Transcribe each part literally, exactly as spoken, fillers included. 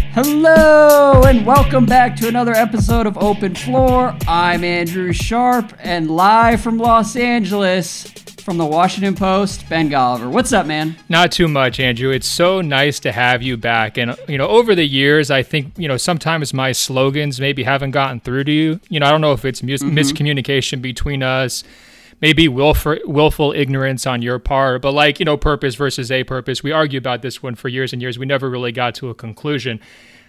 Hello and welcome back to another episode of Open Floor. I'm Andrew Sharp and live from Los Angeles from the Washington Post, Ben Golliver. What's up, man? Not too much, Andrew. It's so nice to have you back. And, you know, over the years, I think, you know, sometimes my slogans maybe haven't gotten through to you. You know, I don't know if it's mis- mm-hmm. miscommunication between us, maybe willful, willful ignorance on your part, but like, you know, purpose versus a purpose. We argue about this one for years and years. We never really got to a conclusion.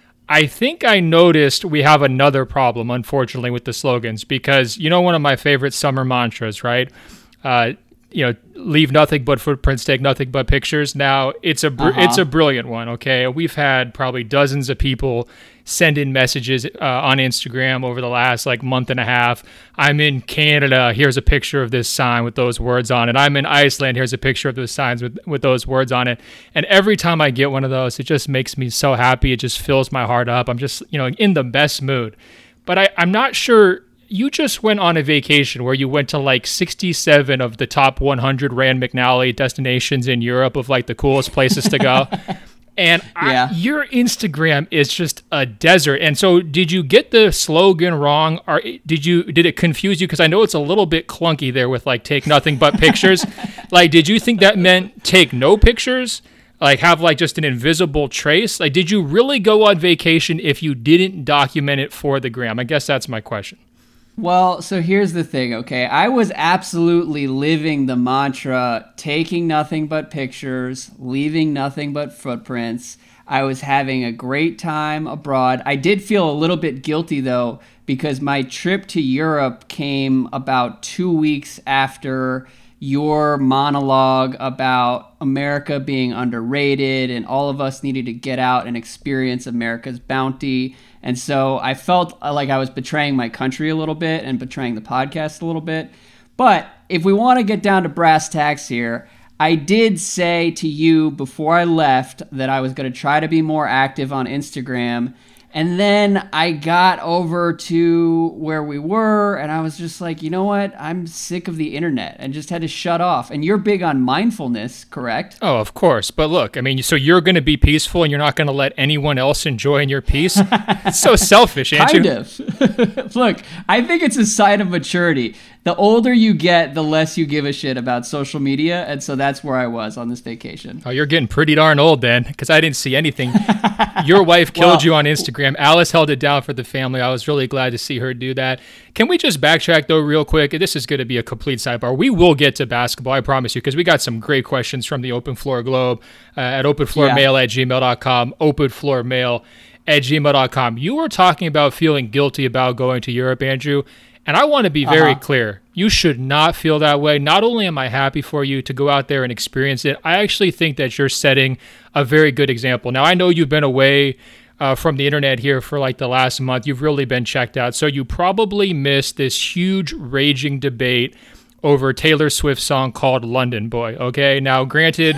I think I noticed we have another problem, unfortunately, with the slogans, because, you know, one of my favorite summer mantras, right? Uh, you know, leave nothing but footprints, take nothing but pictures. Now, it's a br- uh-huh. it's a brilliant one, okay? We've had probably dozens of people send in messages uh, on Instagram over the last like month and a half. I'm in Canada, here's a picture of this sign with those words on it. I'm in Iceland, here's a picture of those signs with, with those words on it. And every time I get one of those, it just makes me so happy. It just fills my heart up. I'm just, you know, in the best mood. But I, I'm not sure... You just went on a vacation where you went to like sixty-seven of the top one hundred Rand McNally destinations in Europe of like the coolest places to go. And yeah. I, your Instagram is just a desert. And so did you get the slogan wrong? Or did you did it confuse you? Because I know it's a little bit clunky there with like take nothing but pictures. Like, did you think that meant take no pictures? Like have like just an invisible trace? Like, did you really go on vacation if you didn't document it for the gram? I guess that's my question. Well, so here's the thing, okay? I was absolutely living the mantra, taking nothing but pictures, leaving nothing but footprints. I was having a great time abroad. I did feel a little bit guilty, though, because my trip to Europe came about two weeks after your monologue about America being underrated and all of us needed to get out and experience America's bounty. And so I felt like I was betraying my country a little bit and betraying the podcast a little bit. But if we want to get down to brass tacks here, I did say to you before I left that I was going to try to be more active on Instagram. And then I got over to where we were and I was just like, you know what? I'm sick of the internet and just had to shut off. And you're big on mindfulness, correct? Oh, of course. But look, I mean, so you're going to be peaceful and you're not going to let anyone else enjoy your peace? It's so selfish, ain't kind you? of. Look, I think it's a sign of maturity. The older you get, the less you give a shit about social media. And so that's where I was on this vacation. Oh, you're getting pretty darn old then, because I didn't see anything. Your wife killed well, you on Instagram. Alice held it down for the family. I was really glad to see her do that. Can we just backtrack, though, real quick? This is going to be a complete sidebar. We will get to basketball, I promise you, because we got some great questions from the Open Floor Globe uh, at openfloormail yeah. at gmail dot com, openfloormail at gmail dot com. You were talking about feeling guilty about going to Europe, Andrew. And I want to be very uh-huh. clear. You should not feel that way. Not only am I happy for you to go out there and experience it, I actually think that you're setting a very good example. Now, I know you've been away uh, from the internet here for like the last month. You've really been checked out. So you probably missed this huge raging debate over Taylor Swift's song called London Boy. Okay, now granted,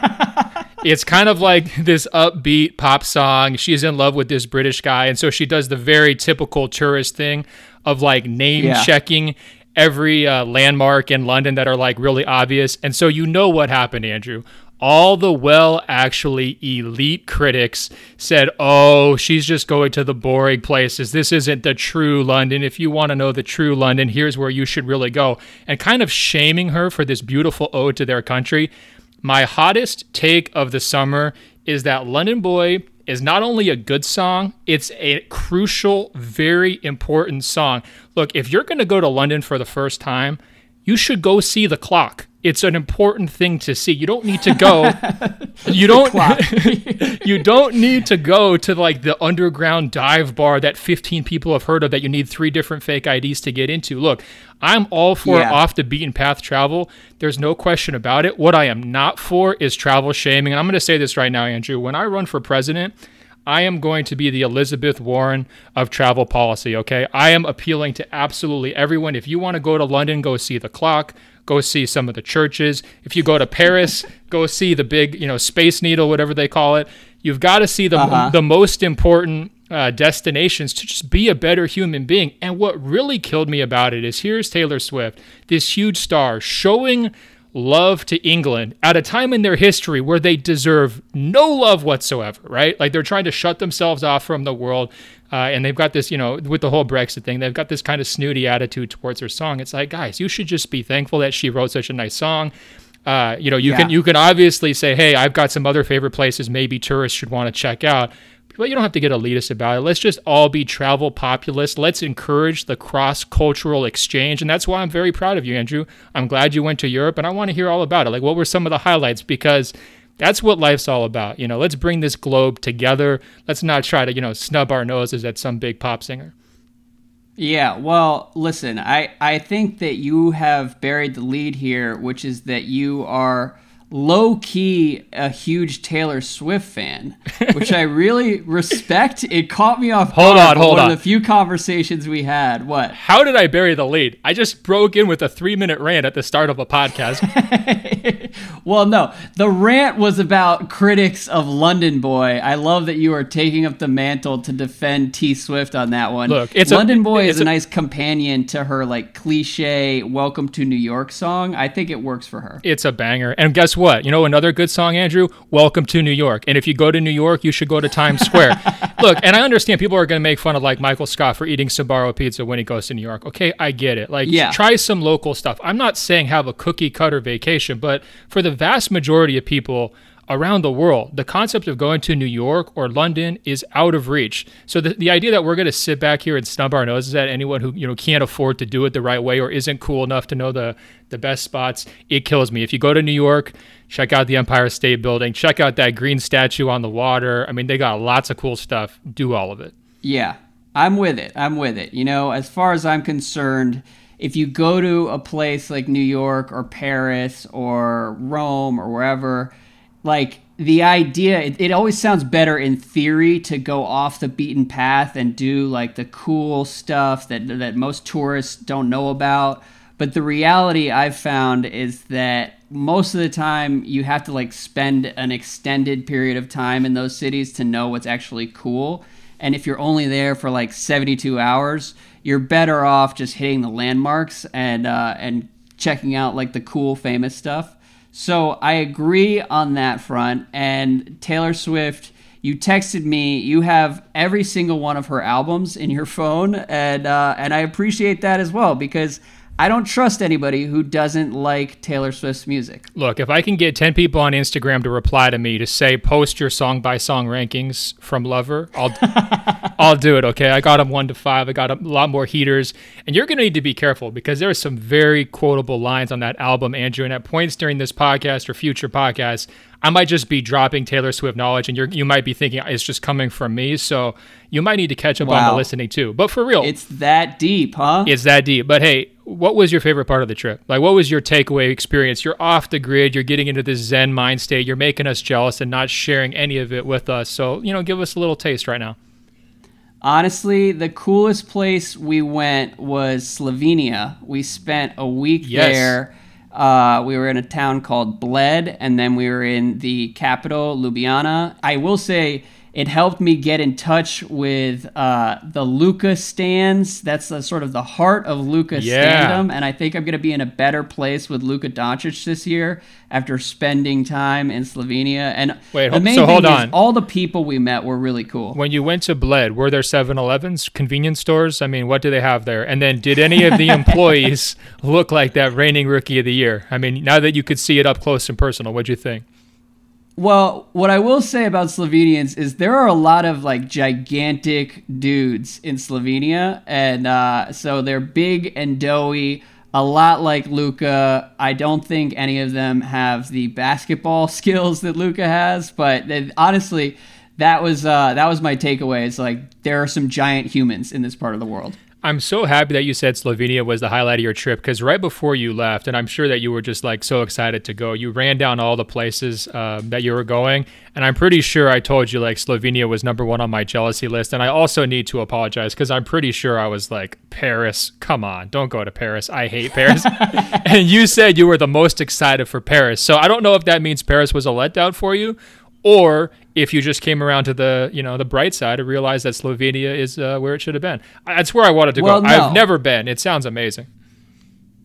it's kind of like this upbeat pop song. She's in love with this British guy. And so she does the very typical tourist thing of like name yeah. checking every uh, landmark in London that are like really obvious. And so you know what happened, Andrew. All the well actually elite critics said, oh, she's just going to the boring places. This isn't the true London. If you want to know the true London, here's where you should really go. And kind of shaming her for this beautiful ode to their country. My hottest take of the summer is that London Boy is not only a good song, it's a crucial, very important song. Look, if you're going to go to London for the first time, you should go see the clock. It's an important thing to see. You don't need to go. You don't. You don't need to go to like the underground dive bar that fifteen people have heard of that you need three different fake I Ds to get into. Look, I'm all for yeah. off the beaten path travel. There's no question about it. What I am not for is travel shaming. And I'm going to say this right now, Andrew. When I run for president, I am going to be the Elizabeth Warren of travel policy, okay? I am appealing to absolutely everyone. If you want to go to London, go see the clock. Go see some of the churches. If you go to Paris, go see the big, you know, Space Needle, whatever they call it. You've got to see the uh-huh. the most important uh, destinations to just be a better human being. And what really killed me about it is here's Taylor Swift, this huge star, showing love to England at a time in their history where they deserve no love whatsoever, right? Like they're trying to shut themselves off from the world. Uh, and they've got this, you know, with the whole Brexit thing, they've got this kind of snooty attitude towards her song. It's like, guys, you should just be thankful that she wrote such a nice song. Uh, you know, you yeah. can you can obviously say, hey, I've got some other favorite places maybe tourists should want to check out. But you don't have to get elitist about it. Let's just all be travel populists. Let's encourage the cross-cultural exchange. And that's why I'm very proud of you, Andrew. I'm glad you went to Europe, and I want to hear all about it. Like, what were some of the highlights? Because that's what life's all about. You know, let's bring this globe together. Let's not try to, you know, snub our noses at some big pop singer. Yeah, well, listen, I, I think that you have buried the lead here, which is that you are low-key a huge Taylor Swift fan, which I really respect. It caught me off hold guard. On, hold one on. Of the few conversations we had. What? How did I bury the lead? I just broke in with a three-minute rant at the start of a podcast. Well, no. The rant was about critics of London Boy. I love that you are taking up the mantle to defend T Swift on that one. Look, it's London a, Boy it's is a, a nice companion to her like cliche Welcome to New York song. I think it works for her. It's a banger. And guess what? You know another good song, Andrew? Welcome to New York. And if you go to New York, you should go to Times Square. Look, and I understand people are going to make fun of like Michael Scott for eating Sbarro pizza when he goes to New York. Okay, I get it. Like, yeah. Try some local stuff. I'm not saying have a cookie cutter vacation, but for the vast majority of people around the world, the concept of going to New York or London is out of reach. So the, the idea that we're going to sit back here and snub our noses at anyone who, you know, can't afford to do it the right way or isn't cool enough to know the, the best spots, it kills me. If you go to New York, check out the Empire State Building, check out that green statue on the water. I mean, they got lots of cool stuff. Do all of it. Yeah, I'm with it. I'm with it. You know, as far as I'm concerned, if you go to a place like New York or Paris or Rome or wherever, like the idea, it, it always sounds better in theory to go off the beaten path and do like the cool stuff that that most tourists don't know about. But the reality I've found is that most of the time you have to like spend an extended period of time in those cities to know what's actually cool. And if you're only there for like seventy-two hours, you're better off just hitting the landmarks and uh, and checking out like the cool, famous stuff. So I agree on that front. And Taylor Swift, you texted me, you have every single one of her albums in your phone, and uh, and I appreciate that as well, because I don't trust anybody who doesn't like Taylor Swift's music. Look, if I can get ten people on Instagram to reply to me to say, post your song-by-song rankings from Lover, I'll I'll do it, okay? I got them one to five. I got a lot more heaters. And you're going to need to be careful because there are some very quotable lines on that album, Andrew, and at points during this podcast or future podcasts, I might just be dropping Taylor Swift knowledge, and you're, you might be thinking it's just coming from me, so you might need to catch up wow. on the listening too. But for real. It's that deep, huh? It's that deep. But hey, what was your favorite part of the trip? Like, what was your takeaway experience? You're off the grid. You're getting into this Zen mind state. You're making us jealous and not sharing any of it with us. So, you know, give us a little taste right now. Honestly, the coolest place we went was Slovenia. We spent a week yes. there. Uh, we were in a town called Bled, and then we were in the capital, Ljubljana. I will say it helped me get in touch with uh, the Luka stands. That's the, sort of the heart of Luka yeah. standom, and I think I'm going to be in a better place with Luka Doncic this year after spending time in Slovenia. And Wait, the main so thing hold is on. all the people we met were really cool. When you went to Bled, were there seven elevens, convenience stores? I mean, what do they have there? And then did any of the employees look like that reigning rookie of the year? I mean, now that you could see it up close and personal, what'd you think? Well, what I will say about Slovenians is there are a lot of like gigantic dudes in Slovenia, and uh, so they're big and doughy, a lot like Luka. I don't think any of them have the basketball skills that Luka has, but they, honestly, that was uh, that was my takeaway. It's like there are some giant humans in this part of the world. I'm so happy that you said Slovenia was the highlight of your trip, because right before you left, and I'm sure that you were just like so excited to go, you ran down all the places um, that you were going, and I'm pretty sure I told you like Slovenia was number one on my jealousy list, and I also need to apologize because I'm pretty sure I was like, Paris, come on, don't go to Paris, I hate Paris. And you said you were the most excited for Paris, so I don't know if that means Paris was a letdown for you, or if you just came around to the, you know, the bright side and realized that Slovenia is uh, where it should have been. That's where I wanted to well, go. No. I've never been. It sounds amazing.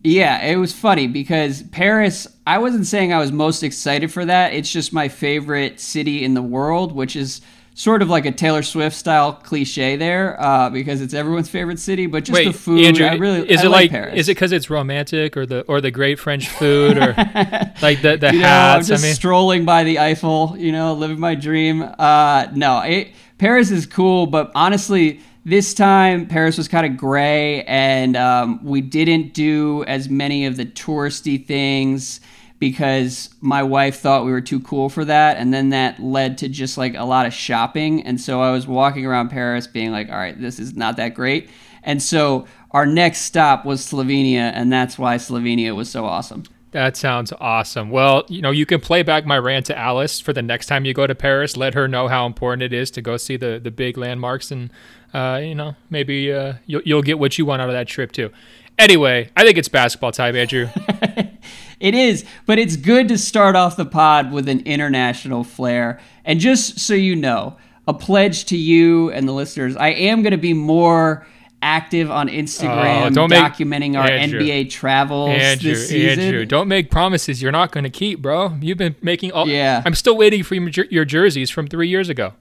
Yeah, it was funny because Paris, I wasn't saying I was most excited for that. It's just my favorite city in the world, which is sort of like a Taylor Swift style cliche there, uh, because it's everyone's favorite city. But just Wait, the food, Andrew, I really is I it like, like Paris. Is it because it's romantic, or the or the great French food, or like the the you know, hats? I'm just I mean, strolling by the Eiffel, you know, living my dream. Uh, no, it, Paris is cool, but honestly, this time Paris was kind of gray, and um, we didn't do as many of the touristy things because my wife thought we were too cool for that, and then that led to just like a lot of shopping. And so I was walking around Paris being like, all right, this is not that great. And so our next stop was Slovenia, and that's why Slovenia was so awesome. that sounds awesome. Well, you know, you can play back my rant to Alice for the next time you go to Paris. Let her know how important it is to go see the the big landmarks, and uh, you know, maybe uh, you'll you'll get what you want out of that trip too. Anyway, I think it's basketball time, Andrew. It is, but it's good to start off the pod with an international flair. And just so you know, a pledge to you and the listeners, I am going to be more active on Instagram, Oh, don't make- documenting our Andrew. N B A travels Andrew, this season. Andrew, don't make promises you're not going to keep, bro. You've been making all. Yeah. I'm still waiting for your, jer- your jerseys from three years ago.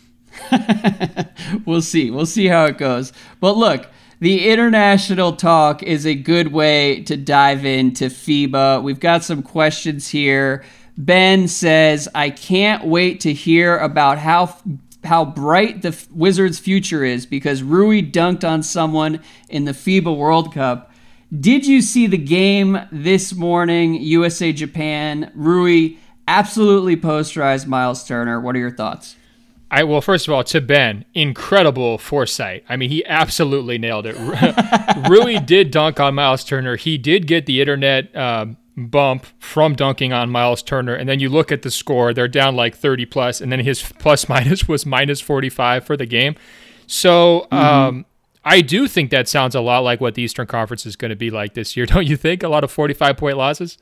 We'll see. We'll see how it goes. But look, the international talk is a good way to dive into FIBA. We've got some questions here. Ben says, I can't wait to hear about how how bright the Wizards' future is because Rui dunked on someone in the FIBA World Cup. Did you see the game this morning, U S A Japan? Rui absolutely posterized Miles Turner. What are your thoughts? I well, first of all, to Ben, incredible foresight. I mean, he absolutely nailed it. Rui did dunk on Miles Turner. He did get the internet um, bump from dunking on Miles Turner. And then you look at the score, they're down like thirty plus, and then his plus minus was minus forty-five for the game. So mm-hmm. um, I do think that sounds a lot like what the Eastern Conference is going to be like this year. Don't you think? A lot of forty-five point losses?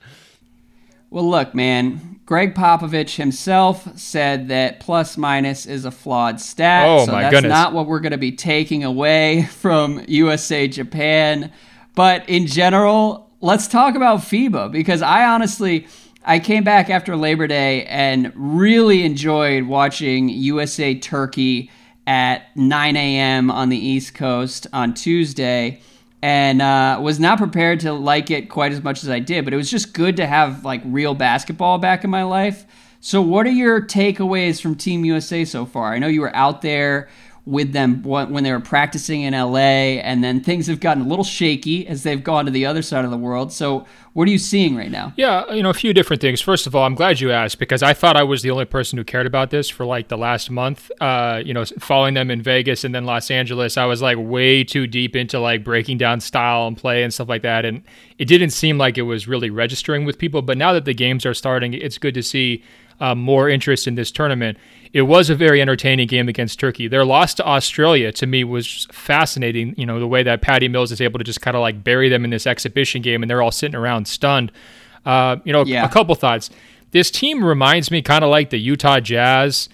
Well, look, man, Greg Popovich himself said that plus minus is a flawed stat. Oh, so my that's goodness. not what we're going to be taking away from U S A Japan. But in general, let's talk about FIBA because I honestly, I came back after Labor Day and really enjoyed watching U S A Turkey at nine a.m. on the East Coast on Tuesday. And uh, was not prepared to like it quite as much as I did, but it was just good to have like real basketball back in my life. So what are your takeaways from Team U S A so far? I know you were out there with them when they were practicing in L A, and then things have gotten a little shaky as they've gone to the other side of the world. So what are you seeing right now? Yeah, you know, a few different things. First of all, I'm glad you asked because I thought I was the only person who cared about this for like the last month. Uh, you know, following them in Vegas and then Los Angeles, I was like way too deep into like breaking down style and play and stuff like that. And it didn't seem like it was really registering with people. But now that the games are starting, it's good to see uh, more interest in this tournament. It was a very entertaining game against Turkey. Their loss to Australia, to me, was fascinating. You know, the way that Patty Mills is able to just kind of like bury them in this exhibition game, and they're all sitting around stunned. Uh, you know, yeah. a couple thoughts. This team reminds me kind of like the Utah Jazz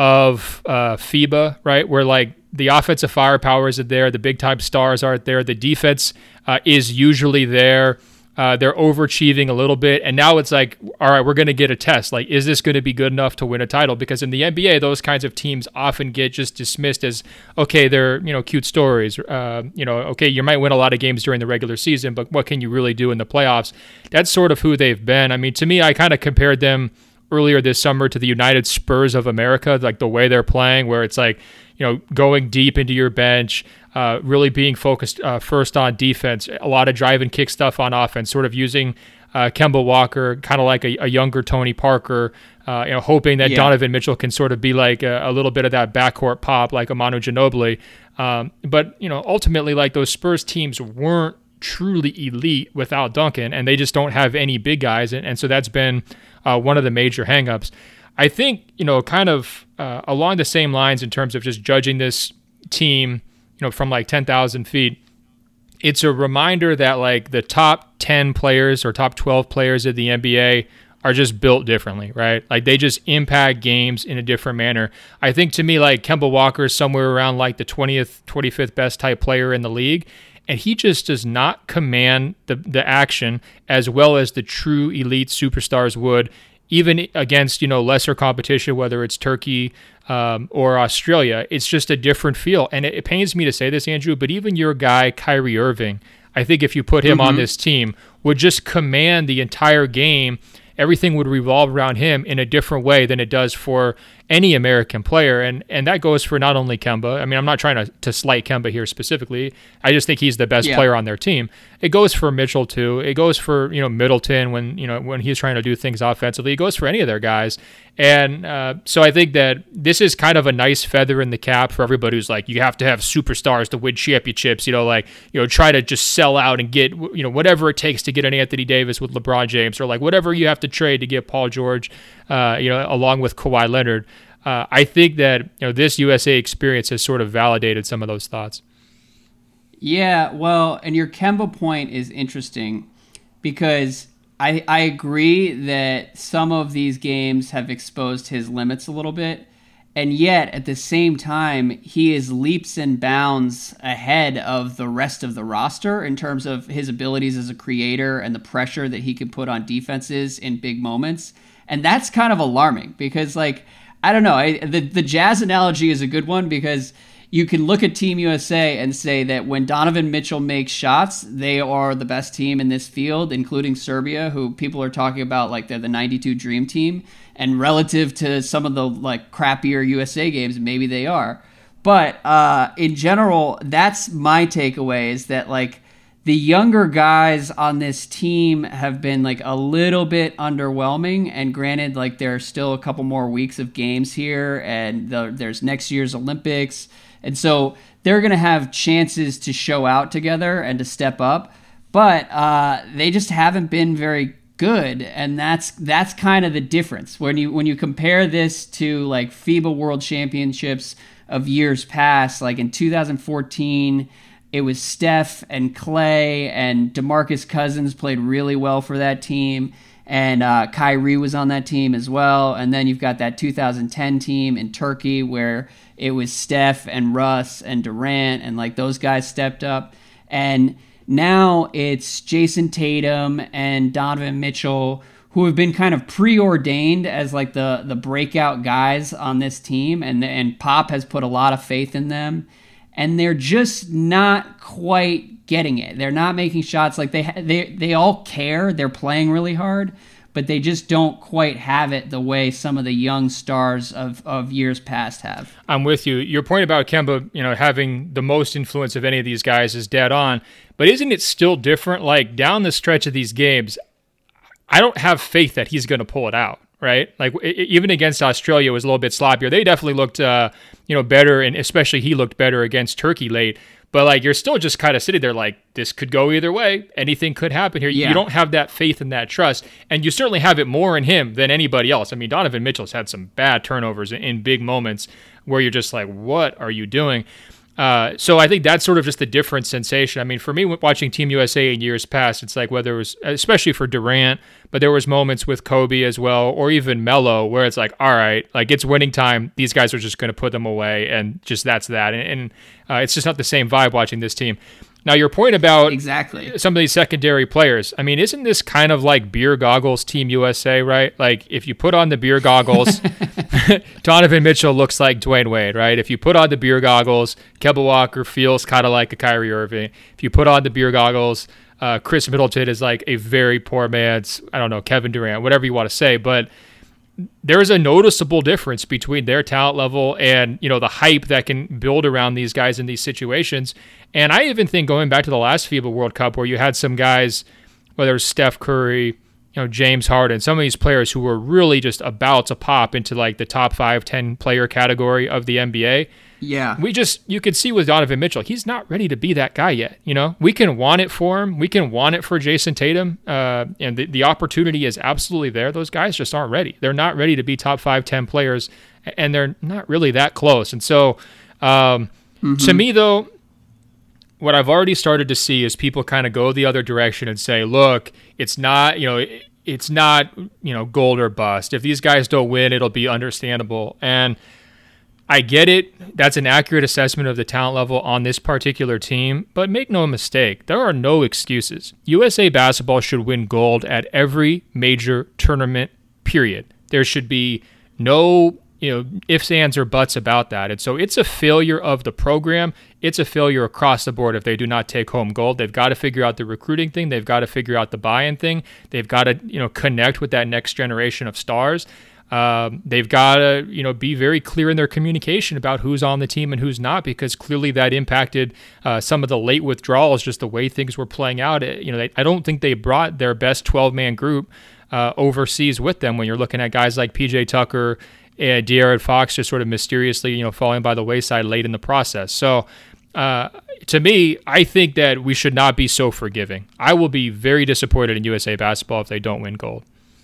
of uh, FIBA, right? Where like the offensive firepower is there, the big time stars aren't there, the defense uh, is usually there. Uh, they're overachieving a little bit, and now it's like, all right, we're going to get a test. Like, is this going to be good enough to win a title? Because in the N B A, those kinds of teams often get just dismissed as, okay, they're, you know, cute stories. Uh, you know, okay, you might win a lot of games during the regular season, but what can you really do in the playoffs? That's sort of who they've been. I mean, to me, I kind of compared them earlier this summer to the United Spurs of America, like the way they're playing, where it's like, you know, going deep into your bench, uh, really being focused uh, first on defense, a lot of drive and kick stuff on offense, sort of using uh, Kemba Walker, kind of like a, a younger Tony Parker, uh, you know, hoping that yeah. Donovan Mitchell can sort of be like a, a little bit of that backcourt pop like a Manu Ginobili. Um, but, you know, ultimately, like those Spurs teams weren't truly elite without Duncan, and they just don't have any big guys. And, and so that's been uh, one of the major hangups. I think, you know, kind of uh, along the same lines in terms of just judging this team, you know, from like ten thousand feet, it's a reminder that like the top ten players or top twelve players of the N B A are just built differently, right? Like they just impact games in a different manner. I think to me, like Kemba Walker is somewhere around like the twentieth, twenty-fifth best type player in the league. and he just does not command the, the action as well as the true elite superstars would, even against, you know, lesser competition, whether it's Turkey um, or Australia. It's just a different feel. And it, it pains me to say this, Andrew, but even your guy, Kyrie Irving, I think if you put him mm-hmm. on this team, would just command the entire game. Everything would revolve around him in a different way than it does for any American player. And and that goes for not only Kemba. I mean, I'm not trying to, to slight Kemba here specifically. I just think he's the best yeah. player on their team. It goes for Mitchell too. It goes for, you know, Middleton when, you know, when he's trying to do things offensively. It goes for any of their guys. And uh, so I think that this is kind of a nice feather in the cap for everybody who's like, you have to have superstars to win championships, you know, like, you know, try to just sell out and get, you know, whatever it takes to get an Anthony Davis with LeBron James, or like whatever you have to trade to get Paul George, uh, you know, along with Kawhi Leonard. Uh, I think that, you know, this U S A experience has sort of validated some of those thoughts. Yeah, well, and your Kemba point is interesting because I I agree that some of these games have exposed his limits a little bit, and yet at the same time he is leaps and bounds ahead of the rest of the roster in terms of his abilities as a creator and the pressure that he can put on defenses in big moments. And that's kind of alarming because, like, I don't know, I, the the Jazz analogy is a good one because you can look at Team U S A and say that when Donovan Mitchell makes shots, they are the best team in this field, including Serbia, who people are talking about like they're the ninety-two Dream Team. And relative to some of the like crappier U S A games, maybe they are. But uh, in general, that's my takeaway is that like the younger guys on this team have been like a little bit underwhelming. And granted, like there are still a couple more weeks of games here and the, there's next year's Olympics. And so they're going to have chances to show out together and to step up. But uh, they just haven't been very good. And that's that's kind of the difference. When you when you compare this to like FIBA World Championships of years past, like in two thousand fourteen, it was Steph and Clay, and DeMarcus Cousins played really well for that team. And uh, Kyrie was on that team as well. And then you've got that two thousand ten team in Turkey where it was Steph and Russ and Durant, and like those guys stepped up. And now it's Jason Tatum and Donovan Mitchell, who have been kind of preordained as like the the breakout guys on this team. And, and Pop has put a lot of faith in them. And they're just not quite getting it. They're not making shots. Like they they they all care. They're playing really hard, but they just don't quite have it the way some of the young stars of, of years past have. I'm with you. Your point about Kemba, you know, having the most influence of any of these guys is dead on. But isn't it still different? Like down the stretch of these games, I don't have faith that he's going to pull it out. Right? Like even against Australia, it was a little bit sloppier. They definitely looked, uh, you know, better, and especially he looked better against Turkey late. But like you're still just kind of sitting there like this could go either way. Anything could happen here. Yeah. You don't have that faith and that trust, and you certainly have it more in him than anybody else. I mean, Donovan Mitchell's had some bad turnovers in big moments where you're just like, what are you doing? Uh, so I think that's sort of just a different sensation. I mean, for me, watching Team U S A in years past, it's like whether it was, especially for Durant, but there was moments with Kobe as well, or even Melo, where it's like, all right, like it's winning time. These guys are just going to put them away, and just that's that. And, and uh, it's just not the same vibe watching this team. Now, your point about exactly some of these secondary players, I mean, isn't this kind of like beer goggles Team U S A, right? Like if you put on the beer goggles, Donovan Mitchell looks like Dwayne Wade, right? If you put on the beer goggles, Kemba Walker feels kind of like a Kyrie Irving. If you put on the beer goggles, uh, Chris Middleton is like a very poor man's, I don't know, Kevin Durant, whatever you want to say, but there is a noticeable difference between their talent level and, you know, the hype that can build around these guys in these situations. And I even think going back to the last FIBA World Cup where you had some guys, whether it's Steph Curry, you know, James Harden, some of these players who were really just about to pop into like the top five, ten player category of the N B A. Yeah. We just, you could see with Donovan Mitchell, he's not ready to be that guy yet. You know, we can want it for him. We can want it for Jason Tatum. Uh, and the, the opportunity is absolutely there. Those guys just aren't ready. They're not ready to be top five, ten players, and they're not really that close. And so um, mm-hmm. to me, though, what I've already started to see is people kind of go the other direction and say, look, it's not, you know, it, it's not, you know, gold or bust. If these guys don't win, it'll be understandable. And I get it. That's an accurate assessment of the talent level on this particular team, but make no mistake, there are no excuses. U S A Basketball should win gold at every major tournament, period. There should be no, you know, ifs, ands, or buts about that. And so it's a failure of the program. It's a failure across the board if they do not take home gold. They've got to figure out the recruiting thing. They've got to figure out the buy-in thing. They've got to, you know, connect with that next generation of stars. Um, they've got to, you know, be very clear in their communication about who's on the team and who's not, because clearly that impacted uh, some of the late withdrawals, just the way things were playing out. You know, they, I don't think they brought their best twelve-man group uh, overseas with them when you're looking at guys like P J Tucker and De'Aaron Fox just sort of mysteriously, you know, falling by the wayside late in the process. So uh, to me, I think that we should not be so forgiving. I will be very disappointed in U S A Basketball if they don't win gold.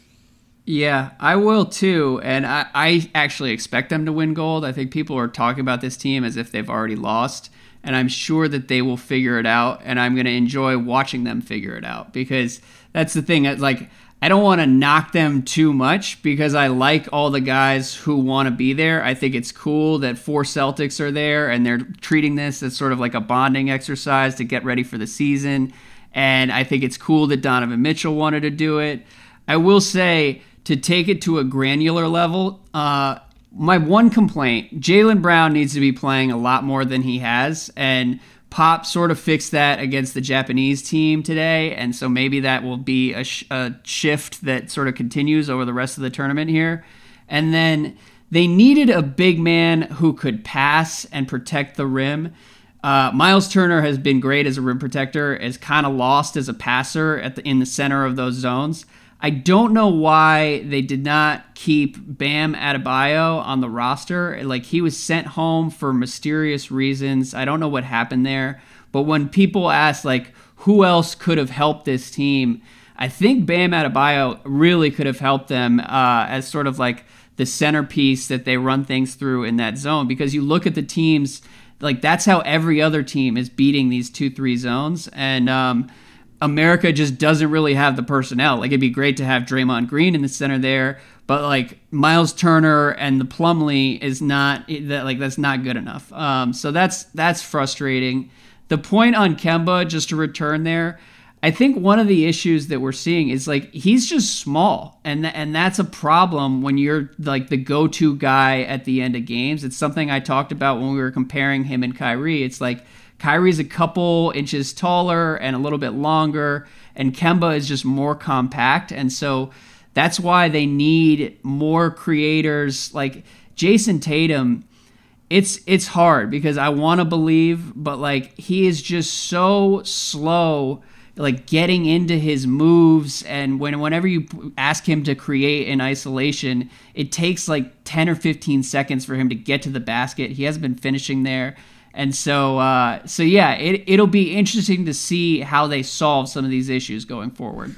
Yeah, I will too. And I, I actually expect them to win gold. I think people are talking about this team as if they've already lost. And I'm sure that they will figure it out. And I'm going to enjoy watching them figure it out, because that's the thing. Like, I don't want to knock them too much because I like all the guys who want to be there. I think it's cool that four Celtics are there and they're treating this as sort of like a bonding exercise to get ready for the season. And I think it's cool that Donovan Mitchell wanted to do it. I will say, to take it to a granular level, uh, my one complaint, Jaylen Brown needs to be playing a lot more than he has, and Pop sort of fixed that against the Japanese team today, and so maybe that will be a, sh- a shift that sort of continues over the rest of the tournament here. And then they needed a big man who could pass and protect the rim. Uh, Miles Turner has been great as a rim protector, is kind of lost as a passer at the, in the center of those zones. I don't know why they did not keep Bam Adebayo on the roster. Like, he was sent home for mysterious reasons. I don't know what happened there. But when people ask, like, who else could have helped this team, I think Bam Adebayo really could have helped them uh, as sort of like the centerpiece that they run things through in that zone. Because you look at the teams, like, that's how every other team is beating these two three zones. And, um, America just doesn't really have the personnel. Like, it'd be great to have Draymond Green in the center there, but like Miles Turner and the Plumlee is not that like that's not good enough. Um, so that's that's frustrating. The point on Kemba, just to return there, I think one of the issues that we're seeing is like he's just small, and th- and that's a problem when you're like the go-to guy at the end of games. It's something I talked about when we were comparing him and Kyrie. It's like Kyrie's a couple inches taller and a little bit longer, and Kemba is just more compact. And so that's why they need more creators like Jason Tatum. It's it's hard because I want to believe, but like he is just so slow, like getting into his moves. And when whenever you ask him to create in isolation, it takes like ten or fifteen seconds for him to get to the basket. He hasn't been finishing there. And so, uh, so yeah, it, it'll be interesting to see how they solve some of these issues going forward.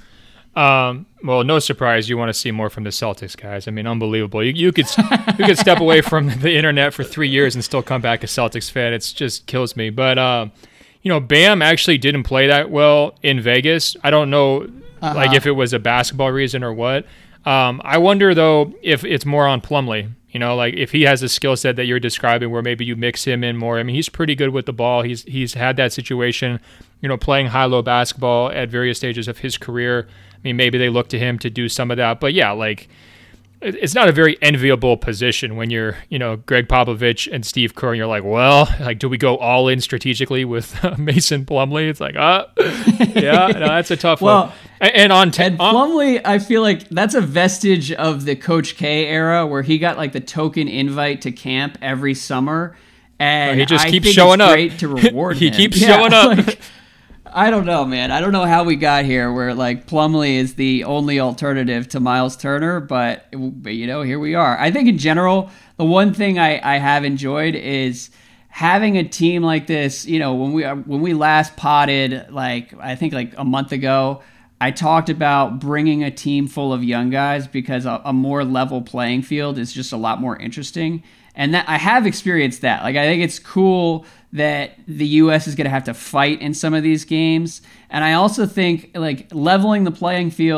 Um, well, no surprise, you want to see more from the Celtics, guys. I mean, unbelievable. You, you could you could step away from the internet for three years and still come back a Celtics fan. It just kills me. But uh, you know, Bam actually didn't play that well in Vegas. I don't know, uh-huh. like if it was a basketball reason or what. Um, I wonder though if it's more on Plumlee. You know, like if he has a skill set that you're describing where maybe you mix him in more. I mean, he's pretty good with the ball. He's he's had that situation, you know, playing high-low basketball at various stages of his career. I mean, maybe they look to him to do some of that. But yeah, like it's not a very enviable position when you're, you know, Greg Popovich and Steve Kerr, and you're like, well, like, do we go all in strategically with uh, Mason Plumlee? It's like, uh, yeah, no, that's a tough well, one. And, and on t- and Plumlee, I feel like that's a vestige of the Coach K era where he got like the token invite to camp every summer, and he just I keeps think showing it's up. Great to reward he him. keeps yeah, showing up. Like, I don't know, man. I don't know how we got here where like Plumlee is the only alternative to Miles Turner, but, but you know, here we are. I think in general, the one thing I, I have enjoyed is having a team like this. You know, when we when we last potted, like I think like a month ago, I talked about bringing a team full of young guys because a, a more level playing field is just a lot more interesting. And that I have experienced that. Like, I think it's cool that the U S is going to have to fight in some of these games. And I also think, like, leveling the playing field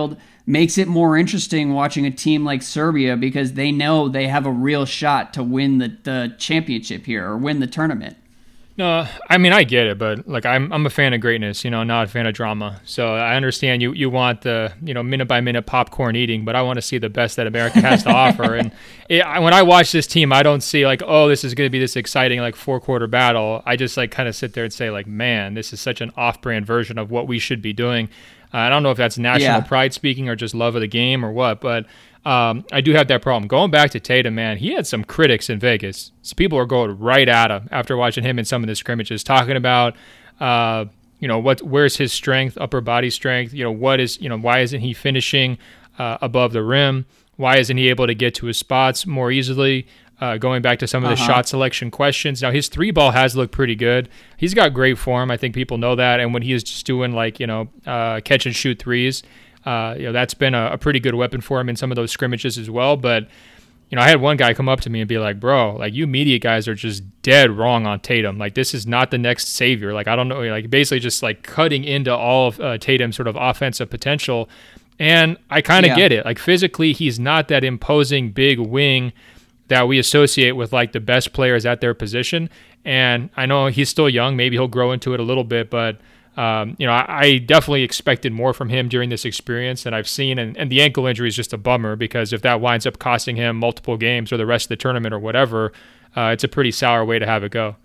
makes it more interesting watching a team like Serbia because they know they have a real shot to win the, the championship here or win the tournament. No, I mean, I get it, but like I'm I'm a fan of greatness, you know, not a fan of drama. So I understand you you want the, you know, minute by minute popcorn eating, but I want to see the best that America has to offer. And it, when I watch this team, I don't see like, oh, this is going to be this exciting like four quarter battle. I just like kind of sit there and say like, man, this is such an off-brand version of what we should be doing. Uh, I don't know if that's national yeah. pride speaking or just love of the game or what, but Um, I do have that problem. Going back to Tatum, man, he had some critics in Vegas. So people are going right at him after watching him in some of the scrimmages, talking about, uh, you know, what, where's his strength, upper body strength? You know, what is, you know, why isn't he finishing uh, above the rim? Why isn't he able to get to his spots more easily? Uh, going back to some of the uh-huh. shot selection questions. Now, his three ball has looked pretty good. He's got great form. I think people know that. And when he is just doing like, you know, uh, catch and shoot threes, Uh, you know, that's been a, a pretty good weapon for him in some of those scrimmages as well. But, you know, I had one guy come up to me and be like, bro, like you media guys are just dead wrong on Tatum. Like this is not the next savior. Like, I don't know, like basically just like cutting into all of uh, Tatum's sort of offensive potential. And I kind of yeah. get it. Like physically, he's not that imposing big wing that we associate with like the best players at their position. And I know he's still young. Maybe he'll grow into it a little bit, but Um, you know, I, I definitely expected more from him during this experience than I've seen, and, and the ankle injury is just a bummer because if that winds up costing him multiple games or the rest of the tournament or whatever, uh, it's a pretty sour way to have it go.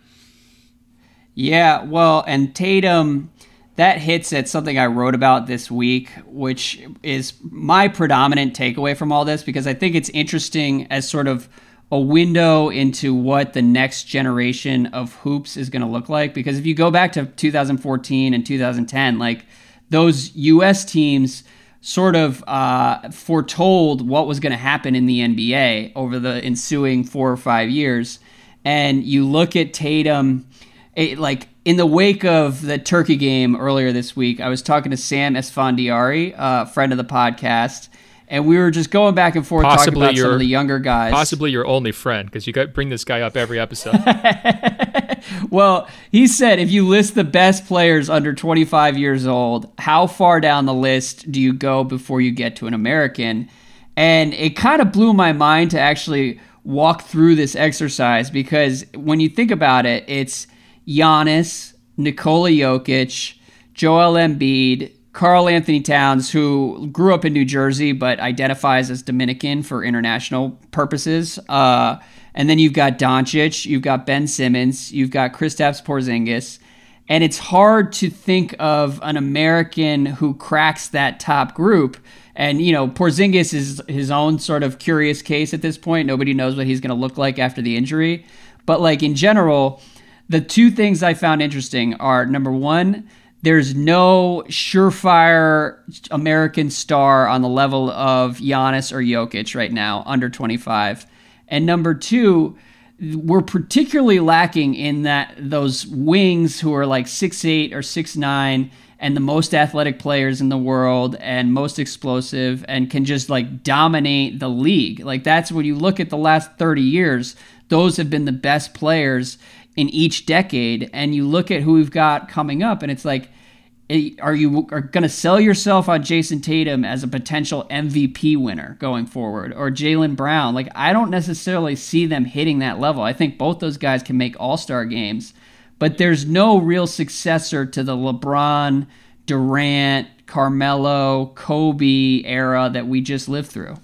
Yeah, well, and Tatum, that hits at something I wrote about this week, which is my predominant takeaway from all this because I think it's interesting as sort of a window into what the next generation of hoops is going to look like. Because if you go back to two thousand fourteen and two thousand ten, like those U S teams sort of uh, foretold what was going to happen in the N B A over the ensuing four or five years. And you look at Tatum, it, like in the wake of the Turkey game earlier this week, I was talking to Sam Esfandiari, a uh, friend of the podcast, and we were just going back and forth possibly talking about your, some of the younger guys. Possibly your only friend, because you got bring this guy up every episode. Well, he said if you list the best players under twenty-five years old, how far down the list do you go before you get to an American? And it kind of blew my mind to actually walk through this exercise because when you think about it, it's Giannis, Nikola Jokic, Joel Embiid, Karl Anthony Towns, who grew up in New Jersey but identifies as Dominican for international purposes. Uh, and then you've got Doncic, you've got Ben Simmons, you've got Kristaps Porzingis. And it's hard to think of an American who cracks that top group. And, you know, Porzingis is his own sort of curious case at this point. Nobody knows what he's going to look like after the injury. But, like, in general, the two things I found interesting are, number one, there's no surefire American star on the level of Giannis or Jokic right now, under twenty-five. And number two, we're particularly lacking in that those wings who are like six eight or six nine and the most athletic players in the world and most explosive and can just like dominate the league. Like that's when you look at the last thirty years, those have been the best players in each decade. And you look at who we've got coming up and it's like, are you are going to sell yourself on Jason Tatum as a potential M V P winner going forward or Jaylen Brown? Like, I don't necessarily see them hitting that level. I think both those guys can make all-star games, but there's no real successor to the LeBron, Durant, Carmelo, Kobe era that we just lived through.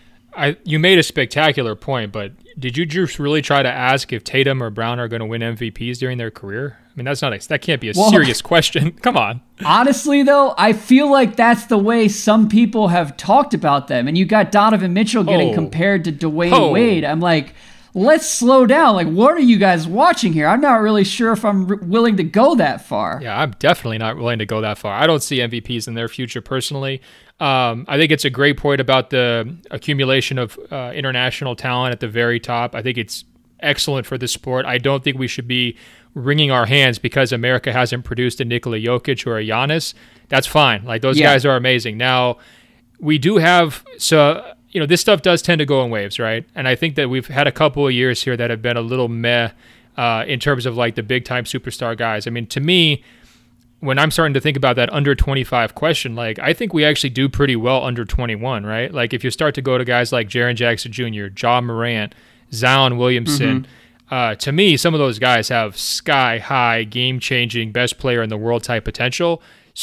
I you made a spectacular point, but did you just really try to ask if Tatum or Brown are going to win M V Ps during their career? I mean, that's not a, that can't be a well, serious question. Come on. Honestly, though, I feel like that's the way some people have talked about them. And you got Donovan Mitchell getting oh. compared to Dwayne oh. Wade. I'm like, let's slow down. Like, what are you guys watching here? I'm not really sure if I'm r- willing to go that far. Yeah, I'm definitely not willing to go that far. I don't see M V Ps in their future personally. Um, I think it's a great point about the accumulation of uh, international talent at the very top. I think it's excellent for the sport. I don't think we should be wringing our hands because America hasn't produced a Nikola Jokic or a Giannis. That's fine. Like those yeah. guys are amazing. Now, we do have, so, you know, this stuff does tend to go in waves, right? And I think that we've had a couple of years here that have been a little meh uh, in terms of like the big time superstar guys. I mean, to me, when I'm starting to think about that under twenty-five question, like I think we actually do pretty well under twenty-one, right? Like if you start to go to guys like Jaren Jackson Junior, Ja Morant, Zion Williamson, mm-hmm. Uh, to me, some of those guys have sky-high, game-changing, best player in the world type potential.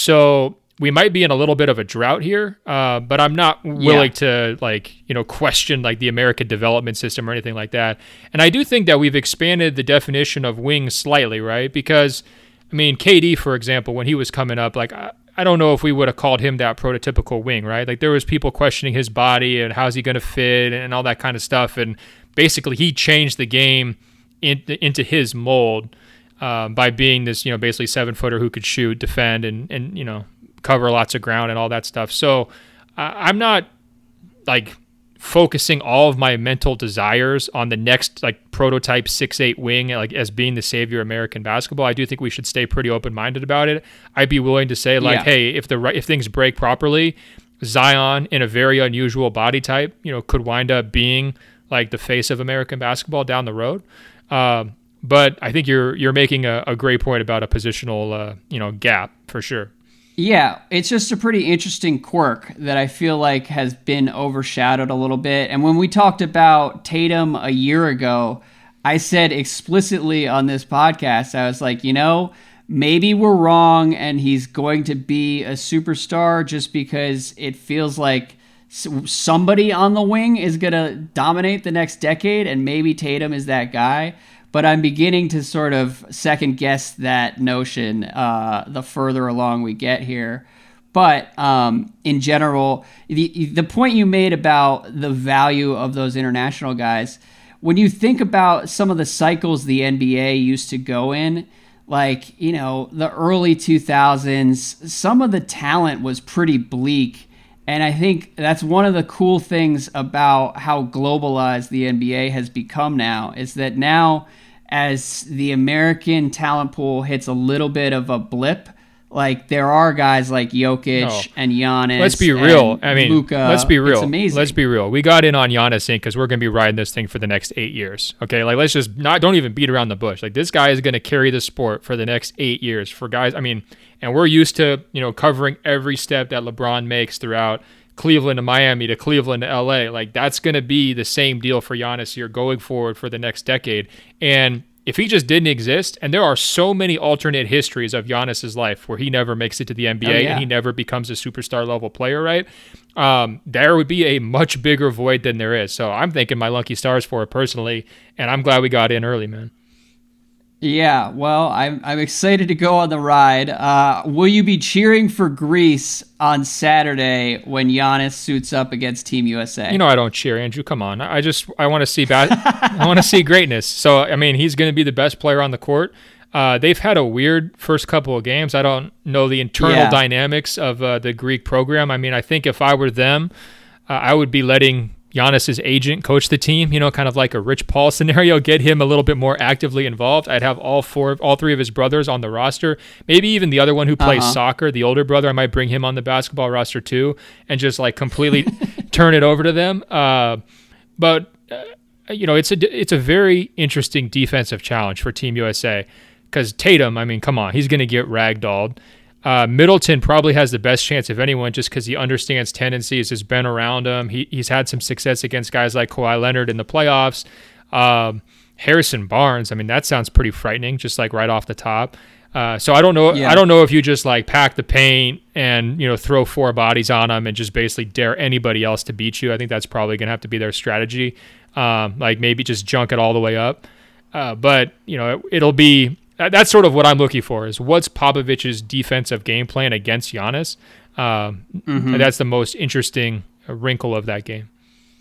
So we might be in a little bit of a drought here, uh, but I'm not willing yeah. to like you know question like the American development system or anything like that. And I do think that we've expanded the definition of wing slightly, right? Because I mean, K D, for example, when he was coming up, like I, I don't know if we would have called him that prototypical wing, right? Like there was people questioning his body and how's he going to fit and all that kind of stuff. And basically, he changed the game In, into his mold uh, by being this, you know, basically seven footer who could shoot, defend, and and you know cover lots of ground and all that stuff. So uh, I'm not like focusing all of my mental desires on the next like prototype six eight wing like as being the savior of American basketball. I do think we should stay pretty open minded about it. I'd be willing to say like, yeah. hey, if the if things break properly, Zion in a very unusual body type, you know, could wind up being like the face of American basketball down the road. Um, but I think you're you're making a, a great point about a positional uh, you know gap for sure. Yeah, it's just a pretty interesting quirk that I feel like has been overshadowed a little bit. And when we talked about Tatum a year ago, I said explicitly on this podcast, I was like, you know, maybe we're wrong and he's going to be a superstar just because it feels like somebody on the wing is going to dominate the next decade, and maybe Tatum is that guy. But I'm beginning to sort of second guess that notion uh, the further along we get here. But um, in general, the, the point you made about the value of those international guys, when you think about some of the cycles the N B A used to go in, like, you know, the early two thousands, some of the talent was pretty bleak. And I think that's one of the cool things about how globalized the N B A has become now, is that now as the American talent pool hits a little bit of a blip, like there are guys like Jokic no. and Giannis. Let's be real. I mean, Luka. let's be real. It's amazing. Let's be real. We got in on Giannis because we're going to be riding this thing for the next eight years. Okay, like let's just not don't even beat around the bush. Like this guy is going to carry the sport for the next eight years for guys. I mean, and we're used to you know covering every step that LeBron makes throughout Cleveland to Miami to Cleveland to L A. Like that's going to be the same deal for Giannis here going forward for the next decade. And if he just didn't exist, and there are so many alternate histories of Giannis's life where he never makes it to the N B A oh, yeah. and he never becomes a superstar level player, right? Um, there would be a much bigger void than there is. So I'm thanking my lucky stars for it personally, and I'm glad we got in early, man. Yeah, well, I'm I'm excited to go on the ride. Uh, will you be cheering for Greece on Saturday when Giannis suits up against Team U S A? You know I don't cheer, Andrew. Come on, I just I want to see bad. I want to see greatness. So I mean, he's going to be the best player on the court. Uh, they've had a weird first couple of games. I don't know the internal yeah. dynamics of uh, the Greek program. I mean, I think if I were them, uh, I would be letting Giannis's agent coach the team, you know, kind of like a Rich Paul scenario, get him a little bit more actively involved. I'd have all four, all three of his brothers on the roster, maybe even the other one who plays uh-huh. soccer, the older brother. I might bring him on the basketball roster too, and just like completely turn it over to them. Uh, but uh, you know, it's a it's a very interesting defensive challenge for Team U S A because Tatum, I mean, come on, he's going to get ragdolled. Uh, Middleton probably has the best chance of anyone just because he understands tendencies, has been around them. He, he's had some success against guys like Kawhi Leonard in the playoffs. Um, Harrison Barnes, I mean, that sounds pretty frightening, just like right off the top. Uh, so I don't know. Yeah. I don't know if you just like pack the paint and, you know, throw four bodies on them and just basically dare anybody else to beat you. I think that's probably going to have to be their strategy. Um, like maybe just junk it all the way up. Uh, but, you know, it, it'll be... That's sort of what I'm looking for is what's Popovich's defensive game plan against Giannis. Um, mm-hmm. That's the most interesting wrinkle of that game.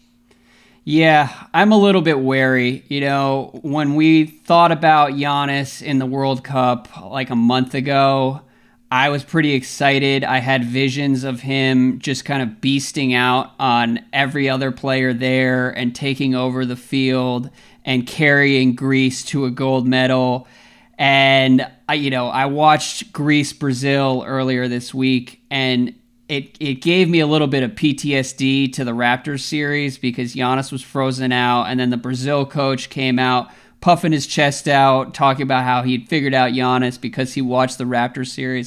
Yeah, I'm a little bit wary. You know, when we thought about Giannis in the World Cup like a month ago, I was pretty excited. I had visions of him just kind of beasting out on every other player there and taking over the field and carrying Greece to a gold medal. And I, you know, I watched Greece Brazil earlier this week, and it it gave me a little bit of P T S D to the Raptors series because Giannis was frozen out, and then the Brazil coach came out puffing his chest out, talking about how he'd figured out Giannis because he watched the Raptors series.